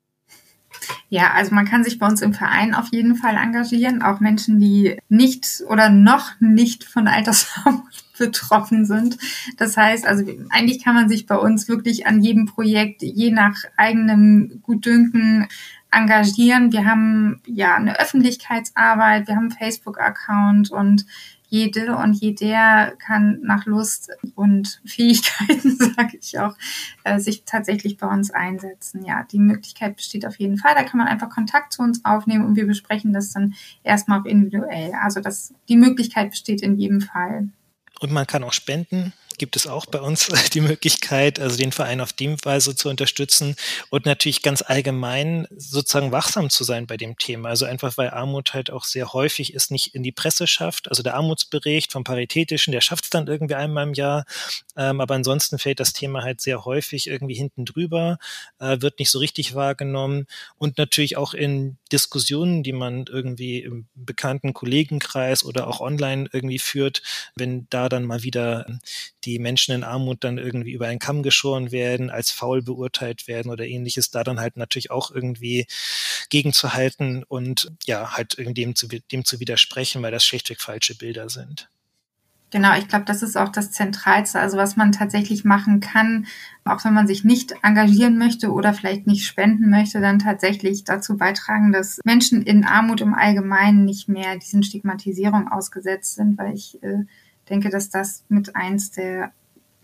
[SPEAKER 1] Ja, also man kann sich bei uns im Verein auf jeden Fall engagieren. Auch Menschen, die nicht oder noch nicht von Altersarmut betroffen sind. Das heißt, also eigentlich kann man sich bei uns wirklich an jedem Projekt je nach eigenem Gutdünken engagieren. Wir haben ja eine Öffentlichkeitsarbeit, wir haben einen Facebook-Account und jede und jeder kann nach Lust und Fähigkeiten, sage ich auch, sich tatsächlich bei uns einsetzen. Ja, die Möglichkeit besteht auf jeden Fall. Da kann man einfach Kontakt zu uns aufnehmen und wir besprechen das dann erstmal auch individuell. Also die Möglichkeit besteht in jedem Fall.
[SPEAKER 4] Und man kann auch spenden. Gibt es auch bei uns die Möglichkeit, also den Verein auf die Weise zu unterstützen und natürlich ganz allgemein sozusagen wachsam zu sein bei dem Thema. Also einfach, weil Armut halt auch sehr häufig es nicht in die Presse schafft. Also der Armutsbericht vom Paritätischen, der schafft es dann irgendwie einmal im Jahr. Aber ansonsten fällt das Thema halt sehr häufig irgendwie hinten drüber, wird nicht so richtig wahrgenommen. Und natürlich auch in Diskussionen, die man irgendwie im bekannten Kollegenkreis oder auch online irgendwie führt, wenn da dann mal wieder die Menschen in Armut dann irgendwie über einen Kamm geschoren werden, als faul beurteilt werden oder ähnliches, da dann halt natürlich auch irgendwie gegenzuhalten und ja, halt dem zu widersprechen, weil das schlichtweg falsche Bilder sind.
[SPEAKER 1] Genau, ich glaube, das ist auch das Zentralste, also was man tatsächlich machen kann, auch wenn man sich nicht engagieren möchte oder vielleicht nicht spenden möchte, dann tatsächlich dazu beitragen, dass Menschen in Armut im Allgemeinen nicht mehr diesen Stigmatisierungen ausgesetzt sind, weil ich denke, dass das mit eins der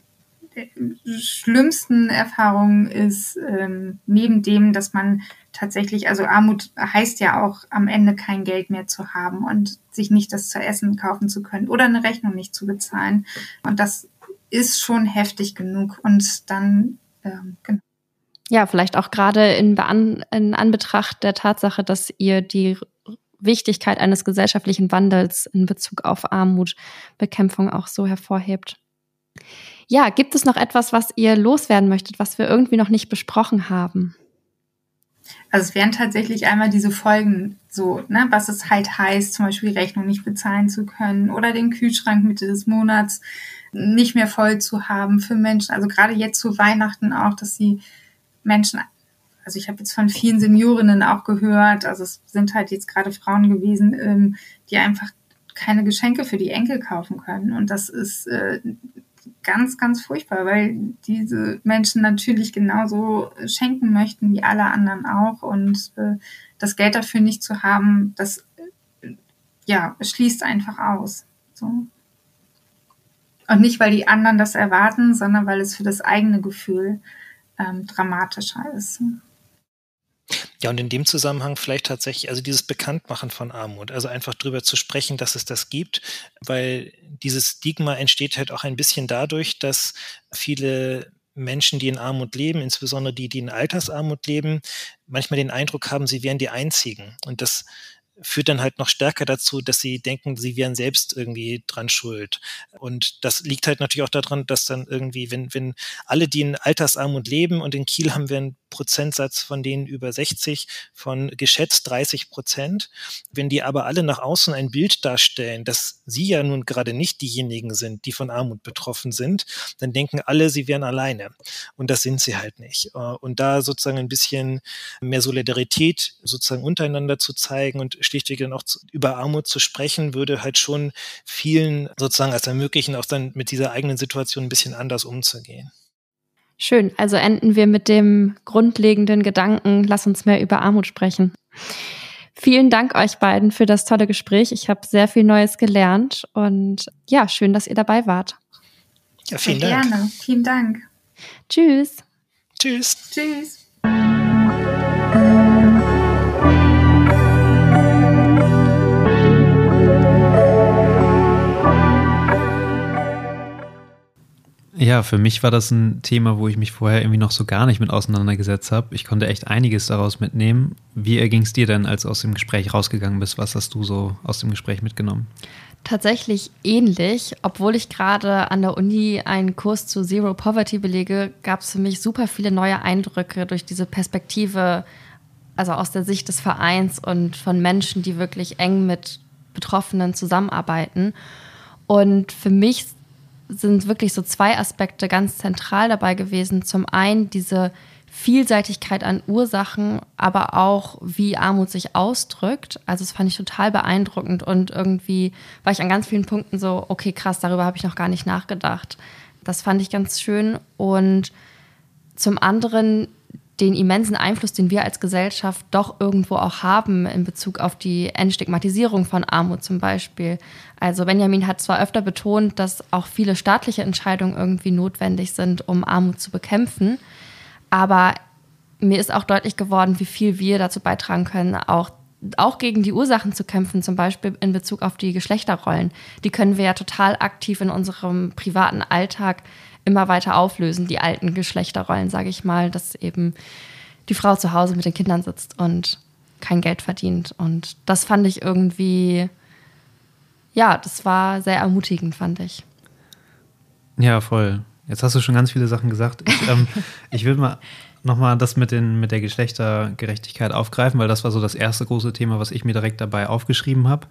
[SPEAKER 1] schlimmsten Erfahrungen ist, neben dem, dass man tatsächlich, also Armut heißt ja auch am Ende kein Geld mehr zu haben und sich nicht das zu essen kaufen zu können oder eine Rechnung nicht zu bezahlen. Und das ist schon heftig genug. Und dann, genau.
[SPEAKER 3] Ja, vielleicht auch gerade in Anbetracht der Tatsache, dass ihr die Wichtigkeit eines gesellschaftlichen Wandels in Bezug auf Armutbekämpfung auch so hervorhebt. Ja, gibt es noch etwas, was ihr loswerden möchtet, was wir irgendwie noch nicht besprochen haben?
[SPEAKER 1] Also es wären tatsächlich einmal diese Folgen so, ne, was es halt heißt, zum Beispiel die Rechnung nicht bezahlen zu können oder den Kühlschrank Mitte des Monats nicht mehr voll zu haben für Menschen. Also gerade jetzt zu Weihnachten auch, dass die Menschen, also ich habe jetzt von vielen Seniorinnen auch gehört, also es sind halt jetzt gerade Frauen gewesen, die einfach keine Geschenke für die Enkel kaufen können. Und das ist ganz, ganz furchtbar, weil diese Menschen natürlich genauso schenken möchten wie alle anderen auch. Und das Geld dafür nicht zu haben, das schließt einfach aus. So. Und nicht, weil die anderen das erwarten, sondern weil es für das eigene Gefühl dramatischer ist.
[SPEAKER 4] Ja, und in dem Zusammenhang vielleicht tatsächlich, also dieses Bekanntmachen von Armut, also einfach drüber zu sprechen, dass es das gibt, weil dieses Stigma entsteht halt auch ein bisschen dadurch, dass viele Menschen, die in Armut leben, insbesondere die in Altersarmut leben, manchmal den Eindruck haben, sie wären die Einzigen. Und das führt dann halt noch stärker dazu, dass sie denken, sie wären selbst irgendwie dran schuld. Und das liegt halt natürlich auch daran, dass dann irgendwie, wenn alle, die in Altersarmut leben, und in Kiel haben wir einen Prozentsatz von denen über 60 von geschätzt 30%, wenn die aber alle nach außen ein Bild darstellen, dass sie ja nun gerade nicht diejenigen sind, die von Armut betroffen sind, dann denken alle, sie wären alleine. Und das sind sie halt nicht. Und da sozusagen ein bisschen mehr Solidarität sozusagen untereinander zu zeigen und schlichtweg dann auch über Armut zu sprechen, würde halt schon vielen sozusagen als ermöglichen, auch dann mit dieser eigenen Situation ein bisschen anders umzugehen.
[SPEAKER 3] Schön, also enden wir mit dem grundlegenden Gedanken, lass uns mehr über Armut sprechen. Vielen Dank euch beiden für das tolle Gespräch. Ich habe sehr viel Neues gelernt und ja, schön, dass ihr dabei wart.
[SPEAKER 4] Ja, vielen Dank.
[SPEAKER 1] Gerne, vielen Dank.
[SPEAKER 3] Tschüss.
[SPEAKER 4] Tschüss.
[SPEAKER 1] Tschüss.
[SPEAKER 2] Ja, für mich war das ein Thema, wo ich mich vorher irgendwie noch so gar nicht mit auseinandergesetzt habe. Ich konnte echt einiges daraus mitnehmen. Wie erging es dir denn, als du aus dem Gespräch rausgegangen bist? Was hast du so aus dem Gespräch mitgenommen?
[SPEAKER 3] Tatsächlich ähnlich. Obwohl ich gerade an der Uni einen Kurs zu Zero Poverty belege, gab es für mich super viele neue Eindrücke durch diese Perspektive, also aus der Sicht des Vereins und von Menschen, die wirklich eng mit Betroffenen zusammenarbeiten. Und für mich sind wirklich so zwei Aspekte ganz zentral dabei gewesen. Zum einen diese Vielseitigkeit an Ursachen, aber auch, wie Armut sich ausdrückt. Also das fand ich total beeindruckend und irgendwie war ich an ganz vielen Punkten so, okay, krass, darüber habe ich noch gar nicht nachgedacht. Das fand ich ganz schön. Und zum anderen den immensen Einfluss, den wir als Gesellschaft doch irgendwo auch haben in Bezug auf die Entstigmatisierung von Armut zum Beispiel. Also Benjamin hat zwar öfter betont, dass auch viele staatliche Entscheidungen irgendwie notwendig sind, um Armut zu bekämpfen, aber mir ist auch deutlich geworden, wie viel wir dazu beitragen können, auch gegen die Ursachen zu kämpfen, zum Beispiel in Bezug auf die Geschlechterrollen. Die können wir ja total aktiv in unserem privaten Alltag immer weiter auflösen, die alten Geschlechterrollen, sage ich mal, dass eben die Frau zu Hause mit den Kindern sitzt und kein Geld verdient. Und das fand ich irgendwie, ja, das war sehr ermutigend, fand ich.
[SPEAKER 2] Ja, voll. Jetzt hast du schon ganz viele Sachen gesagt. Ich würde mal nochmal das mit der Geschlechtergerechtigkeit aufgreifen, weil das war so das erste große Thema, was ich mir direkt dabei aufgeschrieben habe,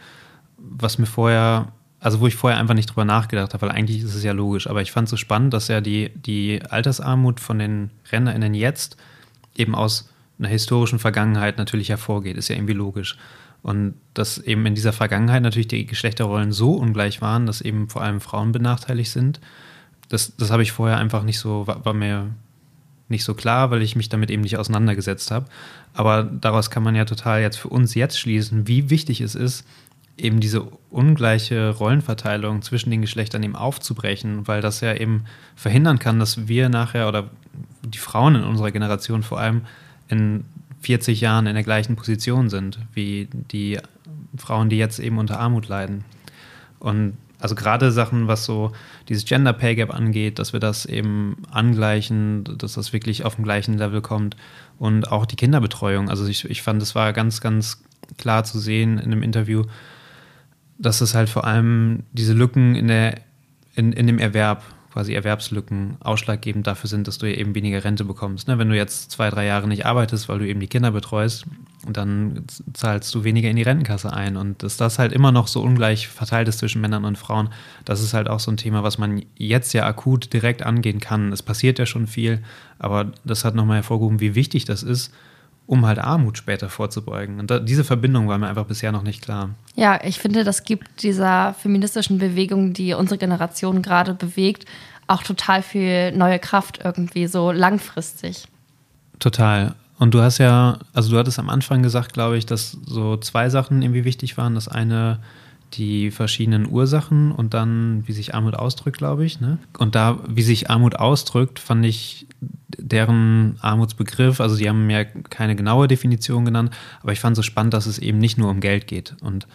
[SPEAKER 2] wo ich vorher einfach nicht drüber nachgedacht habe, weil eigentlich ist es ja logisch. Aber ich fand es so spannend, dass ja die Altersarmut von den RentnerInnen jetzt eben aus einer historischen Vergangenheit natürlich hervorgeht. Ist ja irgendwie logisch. Und dass eben in dieser Vergangenheit natürlich die Geschlechterrollen so ungleich waren, dass eben vor allem Frauen benachteiligt sind. Das habe ich vorher einfach war mir nicht so klar, weil ich mich damit eben nicht auseinandergesetzt habe. Aber daraus kann man ja total jetzt für uns jetzt schließen, wie wichtig es ist, eben diese ungleiche Rollenverteilung zwischen den Geschlechtern eben aufzubrechen, weil das ja eben verhindern kann, dass wir nachher oder die Frauen in unserer Generation vor allem in 40 Jahren in der gleichen Position sind, wie die Frauen, die jetzt eben unter Armut leiden. Und also gerade Sachen, was so dieses Gender Pay Gap angeht, dass wir das eben angleichen, dass das wirklich auf dem gleichen Level kommt und auch die Kinderbetreuung. Also ich fand, es war ganz, ganz klar zu sehen in einem Interview, dass es halt vor allem diese Lücken in dem Erwerb, quasi Erwerbslücken, ausschlaggebend dafür sind, dass du ja eben weniger Rente bekommst. Ne? Wenn du jetzt 2-3 Jahre nicht arbeitest, weil du eben die Kinder betreust, dann zahlst du weniger in die Rentenkasse ein. Und dass das halt immer noch so ungleich verteilt ist zwischen Männern und Frauen, das ist halt auch so ein Thema, was man jetzt ja akut direkt angehen kann. Es passiert ja schon viel, aber das hat nochmal hervorgehoben, wie wichtig das ist, um halt Armut später vorzubeugen. Und diese Verbindung war mir einfach bisher noch nicht klar.
[SPEAKER 3] Ja, ich finde, das gibt dieser feministischen Bewegung, die unsere Generation gerade bewegt, auch total viel neue Kraft irgendwie, so langfristig.
[SPEAKER 2] Total. Und du hattest am Anfang gesagt, glaube ich, dass so 2 Sachen irgendwie wichtig waren. Das eine, die verschiedenen Ursachen und dann, wie sich Armut ausdrückt, glaube ich. Ne? Und da, wie sich Armut ausdrückt, fand ich deren Armutsbegriff, also die haben ja keine genaue Definition genannt, aber ich fand so spannend, dass es eben nicht nur um Geld geht. Und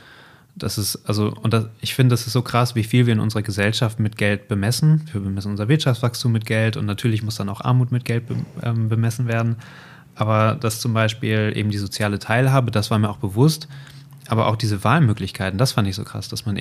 [SPEAKER 2] ich finde, das ist so krass, wie viel wir in unserer Gesellschaft mit Geld bemessen. Wir bemessen unser Wirtschaftswachstum mit Geld und natürlich muss dann auch Armut mit Geld bemessen werden. Aber dass zum Beispiel eben die soziale Teilhabe, das war mir auch bewusst, aber auch diese Wahlmöglichkeiten, das fand ich so krass, dass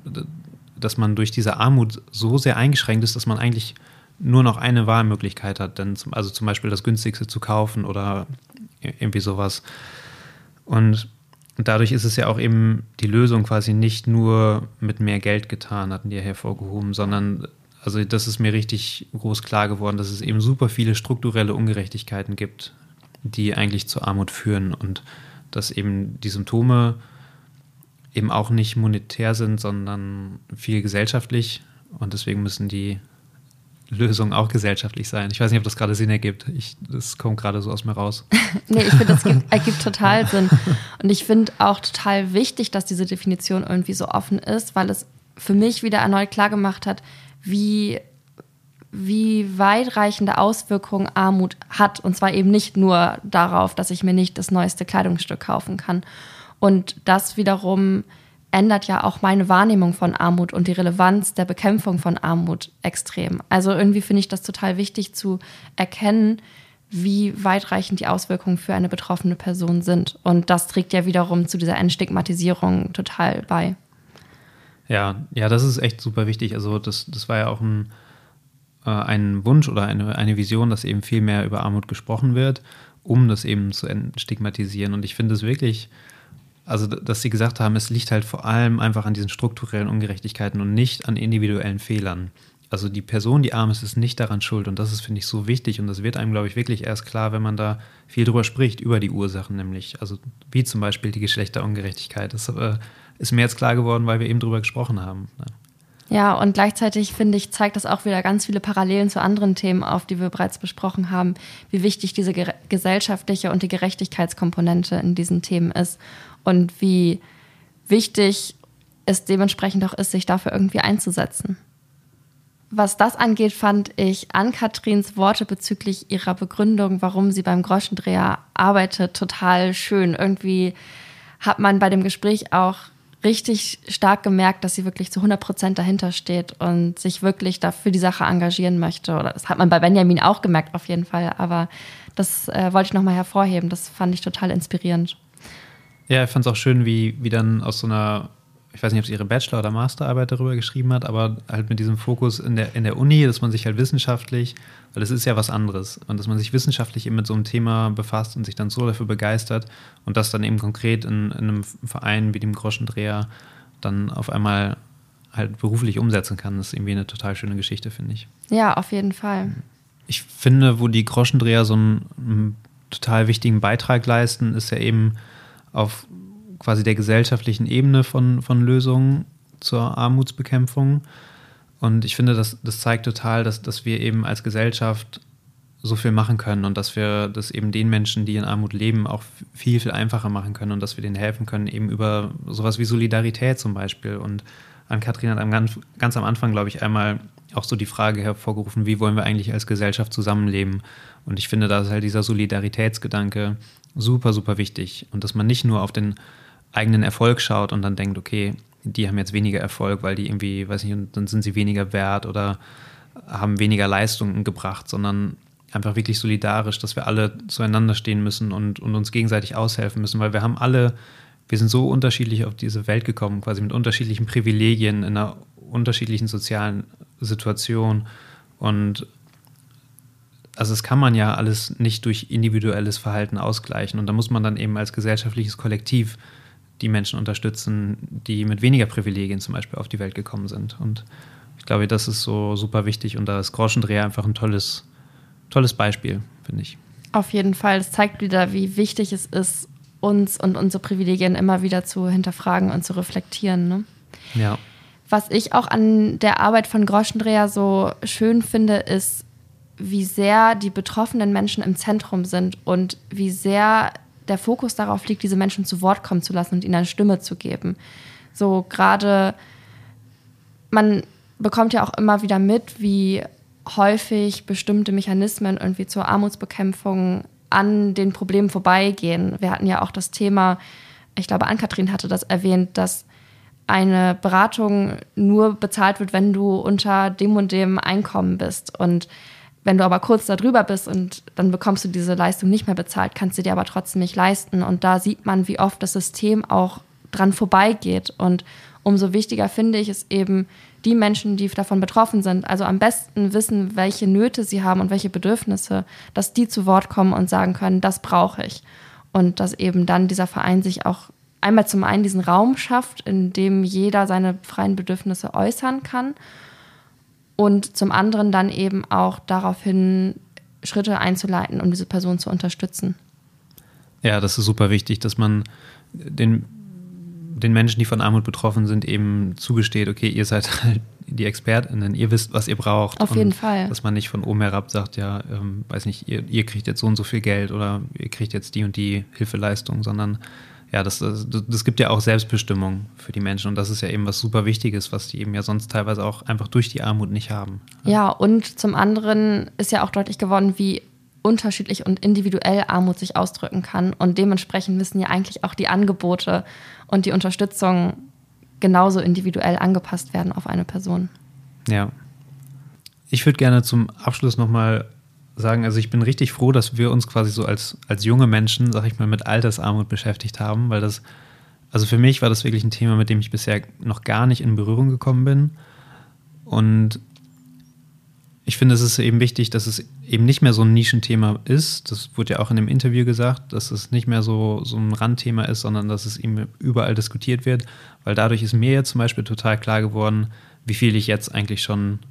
[SPEAKER 2] man durch diese Armut so sehr eingeschränkt ist, dass man eigentlich nur noch eine Wahlmöglichkeit hat, also zum Beispiel das Günstigste zu kaufen oder irgendwie sowas. Und dadurch ist es ja auch eben die Lösung quasi nicht nur mit mehr Geld getan, hatten die ja hervorgehoben, sondern also das ist mir richtig groß klar geworden, dass es eben super viele strukturelle Ungerechtigkeiten gibt, die eigentlich zur Armut führen und dass eben die Symptome eben auch nicht monetär sind, sondern viel gesellschaftlich und deswegen müssen die Lösungen auch gesellschaftlich sein. Ich weiß nicht, ob das gerade Sinn ergibt. Das kommt gerade so aus mir raus.
[SPEAKER 3] Nee, ich finde, das ergibt total Sinn. Und ich finde auch total wichtig, dass diese Definition irgendwie so offen ist, weil es für mich wieder erneut klargemacht hat, wie weitreichende Auswirkungen Armut hat. Und zwar eben nicht nur darauf, dass ich mir nicht das neueste Kleidungsstück kaufen kann. Und das wiederum ändert ja auch meine Wahrnehmung von Armut und die Relevanz der Bekämpfung von Armut extrem. Also irgendwie finde ich das total wichtig zu erkennen, wie weitreichend die Auswirkungen für eine betroffene Person sind. Und das trägt ja wiederum zu dieser Entstigmatisierung total bei.
[SPEAKER 2] Ja, das ist echt super wichtig. Also das war ja auch ein Wunsch oder eine Vision, dass eben viel mehr über Armut gesprochen wird, um das eben zu entstigmatisieren. Und ich finde es wirklich, also dass sie gesagt haben, es liegt halt vor allem einfach an diesen strukturellen Ungerechtigkeiten und nicht an individuellen Fehlern. also die Person, die arm ist, ist nicht daran schuld. Und das ist, finde ich, so wichtig. Und das wird einem, glaube ich, wirklich erst klar, wenn man da viel drüber spricht, über die Ursachen nämlich. Also wie zum Beispiel die Geschlechterungerechtigkeit. Das ist mir jetzt klar geworden, weil wir eben drüber gesprochen haben.
[SPEAKER 3] Ja, und gleichzeitig, finde ich, zeigt das auch wieder ganz viele Parallelen zu anderen Themen auf, die wir bereits besprochen haben, wie wichtig diese gesellschaftliche und die Gerechtigkeitskomponente in diesen Themen ist und wie wichtig es dementsprechend auch ist, sich dafür irgendwie einzusetzen. Was das angeht, fand ich Ann-Kathrins Worte bezüglich ihrer Begründung, warum sie beim Groschendreher arbeitet, total schön. Irgendwie hat man bei dem Gespräch auch richtig stark gemerkt, dass sie wirklich zu 100% dahinter steht und sich wirklich dafür die Sache engagieren möchte. Oder das hat man bei Benjamin auch gemerkt auf jeden Fall, aber das wollte ich nochmal hervorheben. Das fand ich total inspirierend.
[SPEAKER 2] Ja, ich fand es auch schön, wie dann aus so einer, ich weiß nicht, ob sie ihre Bachelor- oder Masterarbeit darüber geschrieben hat, aber halt mit diesem Fokus in der Uni, dass man sich halt wissenschaftlich, weil das ist ja was anderes, und dass man sich wissenschaftlich eben mit so einem Thema befasst und sich dann so dafür begeistert und das dann eben konkret in einem Verein wie dem Groschendreher dann auf einmal halt beruflich umsetzen kann. Das ist irgendwie eine total schöne Geschichte, finde ich.
[SPEAKER 3] Ja, auf jeden Fall.
[SPEAKER 2] Ich finde, wo die Groschendreher so einen total wichtigen Beitrag leisten, ist ja eben auf quasi der gesellschaftlichen Ebene von Lösungen zur Armutsbekämpfung. Und ich finde, das zeigt total, dass wir eben als Gesellschaft so viel machen können und dass wir das eben den Menschen, die in Armut leben, auch viel, viel einfacher machen können und dass wir denen helfen können, eben über sowas wie Solidarität zum Beispiel. Und Ann-Kathrin hat ganz am Anfang, glaube ich, einmal auch so die Frage hervorgerufen, wie wollen wir eigentlich als Gesellschaft zusammenleben? Und ich finde, da ist halt dieser Solidaritätsgedanke super, super wichtig. Und dass man nicht nur auf den eigenen Erfolg schaut und dann denkt, okay, die haben jetzt weniger Erfolg, weil die irgendwie, weiß nicht, dann sind sie weniger wert oder haben weniger Leistungen gebracht, sondern einfach wirklich solidarisch, dass wir alle zueinander stehen müssen und uns gegenseitig aushelfen müssen, weil wir sind so unterschiedlich auf diese Welt gekommen, quasi mit unterschiedlichen Privilegien in einer unterschiedlichen sozialen Situation, und also das kann man ja alles nicht durch individuelles Verhalten ausgleichen, und da muss man dann eben als gesellschaftliches Kollektiv die Menschen unterstützen, die mit weniger Privilegien zum Beispiel auf die Welt gekommen sind. Und ich glaube, das ist so super wichtig, und da ist Groschendreher einfach ein tolles Beispiel, finde ich.
[SPEAKER 3] Auf jeden Fall. Es zeigt wieder, wie wichtig es ist, uns und unsere Privilegien immer wieder zu hinterfragen und zu reflektieren. Ne?
[SPEAKER 2] Ja.
[SPEAKER 3] Was ich auch an der Arbeit von Groschendreher so schön finde, ist, wie sehr die betroffenen Menschen im Zentrum sind und wie sehr der Fokus darauf liegt, diese Menschen zu Wort kommen zu lassen und ihnen eine Stimme zu geben. So gerade, man bekommt ja auch immer wieder mit, wie häufig bestimmte Mechanismen irgendwie zur Armutsbekämpfung an den Problemen vorbeigehen. Wir hatten ja auch das Thema, ich glaube, Ann-Kathrin hatte das erwähnt, dass eine Beratung nur bezahlt wird, wenn du unter dem und dem Einkommen bist. Und wenn du aber kurz darüber bist und dann bekommst du diese Leistung nicht mehr bezahlt, kannst du dir aber trotzdem nicht leisten. Und da sieht man, wie oft das System auch dran vorbeigeht. Und umso wichtiger finde ich es eben, die Menschen, die davon betroffen sind, also am besten wissen, welche Nöte sie haben und welche Bedürfnisse, dass die zu Wort kommen und sagen können, das brauche ich. Und dass eben dann dieser Verein sich auch einmal zum einen diesen Raum schafft, in dem jeder seine freien Bedürfnisse äußern kann, und zum anderen dann eben auch daraufhin Schritte einzuleiten, um diese Person zu unterstützen.
[SPEAKER 2] Ja, das ist super wichtig, dass man den Menschen, die von Armut betroffen sind, eben zugesteht, okay, ihr seid halt die ExpertInnen, ihr wisst, was ihr braucht.
[SPEAKER 3] Auf jeden Fall.
[SPEAKER 2] Dass man nicht von oben herab sagt, ja, weiß nicht, ihr kriegt jetzt so und so viel Geld oder ihr kriegt jetzt die und die Hilfeleistung, sondern ja, das gibt ja auch Selbstbestimmung für die Menschen, und das ist ja eben was super Wichtiges, was die eben ja sonst teilweise auch einfach durch die Armut nicht haben.
[SPEAKER 3] Ja, und zum anderen ist ja auch deutlich geworden, wie unterschiedlich und individuell Armut sich ausdrücken kann, und dementsprechend müssen ja eigentlich auch die Angebote und die Unterstützung genauso individuell angepasst werden auf eine Person.
[SPEAKER 2] Ja. Ich würde gerne zum Abschluss nochmal sagen, also ich bin richtig froh, dass wir uns quasi so als junge Menschen, sag ich mal, mit Altersarmut beschäftigt haben, weil das, also für mich war das wirklich ein Thema, mit dem ich bisher noch gar nicht in Berührung gekommen bin. Und ich finde, es ist eben wichtig, dass es eben nicht mehr so ein Nischenthema ist. Das wurde ja auch in dem Interview gesagt, dass es nicht mehr so ein Randthema ist, sondern dass es eben überall diskutiert wird, weil dadurch ist mir jetzt zum Beispiel total klar geworden, wie viel ich jetzt eigentlich schon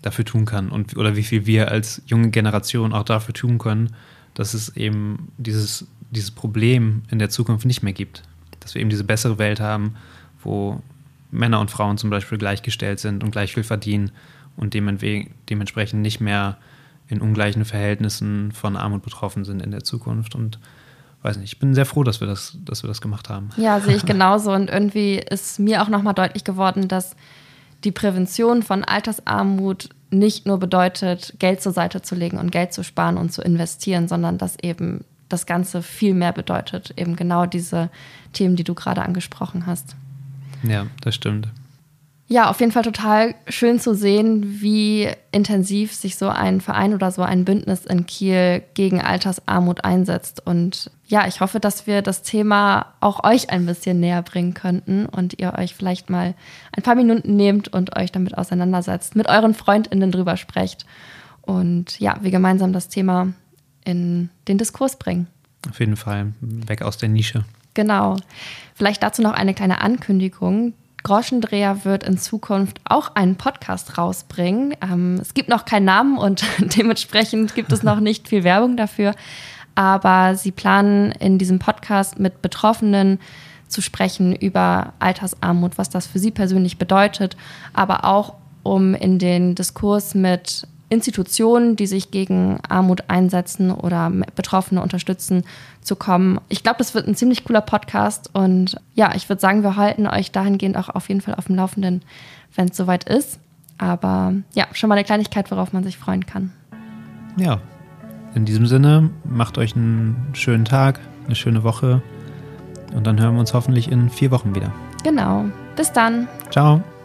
[SPEAKER 2] dafür tun kann oder wie viel wir als junge Generation auch dafür tun können, dass es eben dieses Problem in der Zukunft nicht mehr gibt. Dass wir eben diese bessere Welt haben, wo Männer und Frauen zum Beispiel gleichgestellt sind und gleich viel verdienen und dementsprechend nicht mehr in ungleichen Verhältnissen von Armut betroffen sind in der Zukunft. Und weiß nicht, ich bin sehr froh, dass wir das gemacht haben.
[SPEAKER 3] Ja, sehe ich genauso. Und irgendwie ist mir auch nochmal deutlich geworden, dass die Prävention von Altersarmut nicht nur bedeutet, Geld zur Seite zu legen und Geld zu sparen und zu investieren, sondern dass eben das Ganze viel mehr bedeutet. Eben genau diese Themen, die du gerade angesprochen hast.
[SPEAKER 2] Ja, das stimmt.
[SPEAKER 3] Ja, auf jeden Fall total schön zu sehen, wie intensiv sich so ein Verein oder so ein Bündnis in Kiel gegen Altersarmut einsetzt. Und ja, ich hoffe, dass wir das Thema auch euch ein bisschen näher bringen könnten und ihr euch vielleicht mal ein paar Minuten nehmt und euch damit auseinandersetzt, mit euren FreundInnen drüber sprecht und ja, wir gemeinsam das Thema in den Diskurs bringen.
[SPEAKER 2] Auf jeden Fall, weg aus der Nische.
[SPEAKER 3] Genau. Vielleicht dazu noch eine kleine Ankündigung. Groschendreher wird in Zukunft auch einen Podcast rausbringen. Es gibt noch keinen Namen und dementsprechend gibt es noch nicht viel Werbung dafür. Aber sie planen in diesem Podcast mit Betroffenen zu sprechen über Altersarmut, was das für sie persönlich bedeutet, aber auch um in den Diskurs mit Institutionen, die sich gegen Armut einsetzen oder Betroffene unterstützen, zu kommen. Ich glaube, das wird ein ziemlich cooler Podcast und ja, ich würde sagen, wir halten euch dahingehend auch auf jeden Fall auf dem Laufenden, wenn es soweit ist. Aber ja, schon mal eine Kleinigkeit, worauf man sich freuen kann.
[SPEAKER 2] Ja, in diesem Sinne, macht euch einen schönen Tag, eine schöne Woche und dann hören wir uns hoffentlich in 4 Wochen wieder.
[SPEAKER 3] Genau. Bis dann.
[SPEAKER 2] Ciao.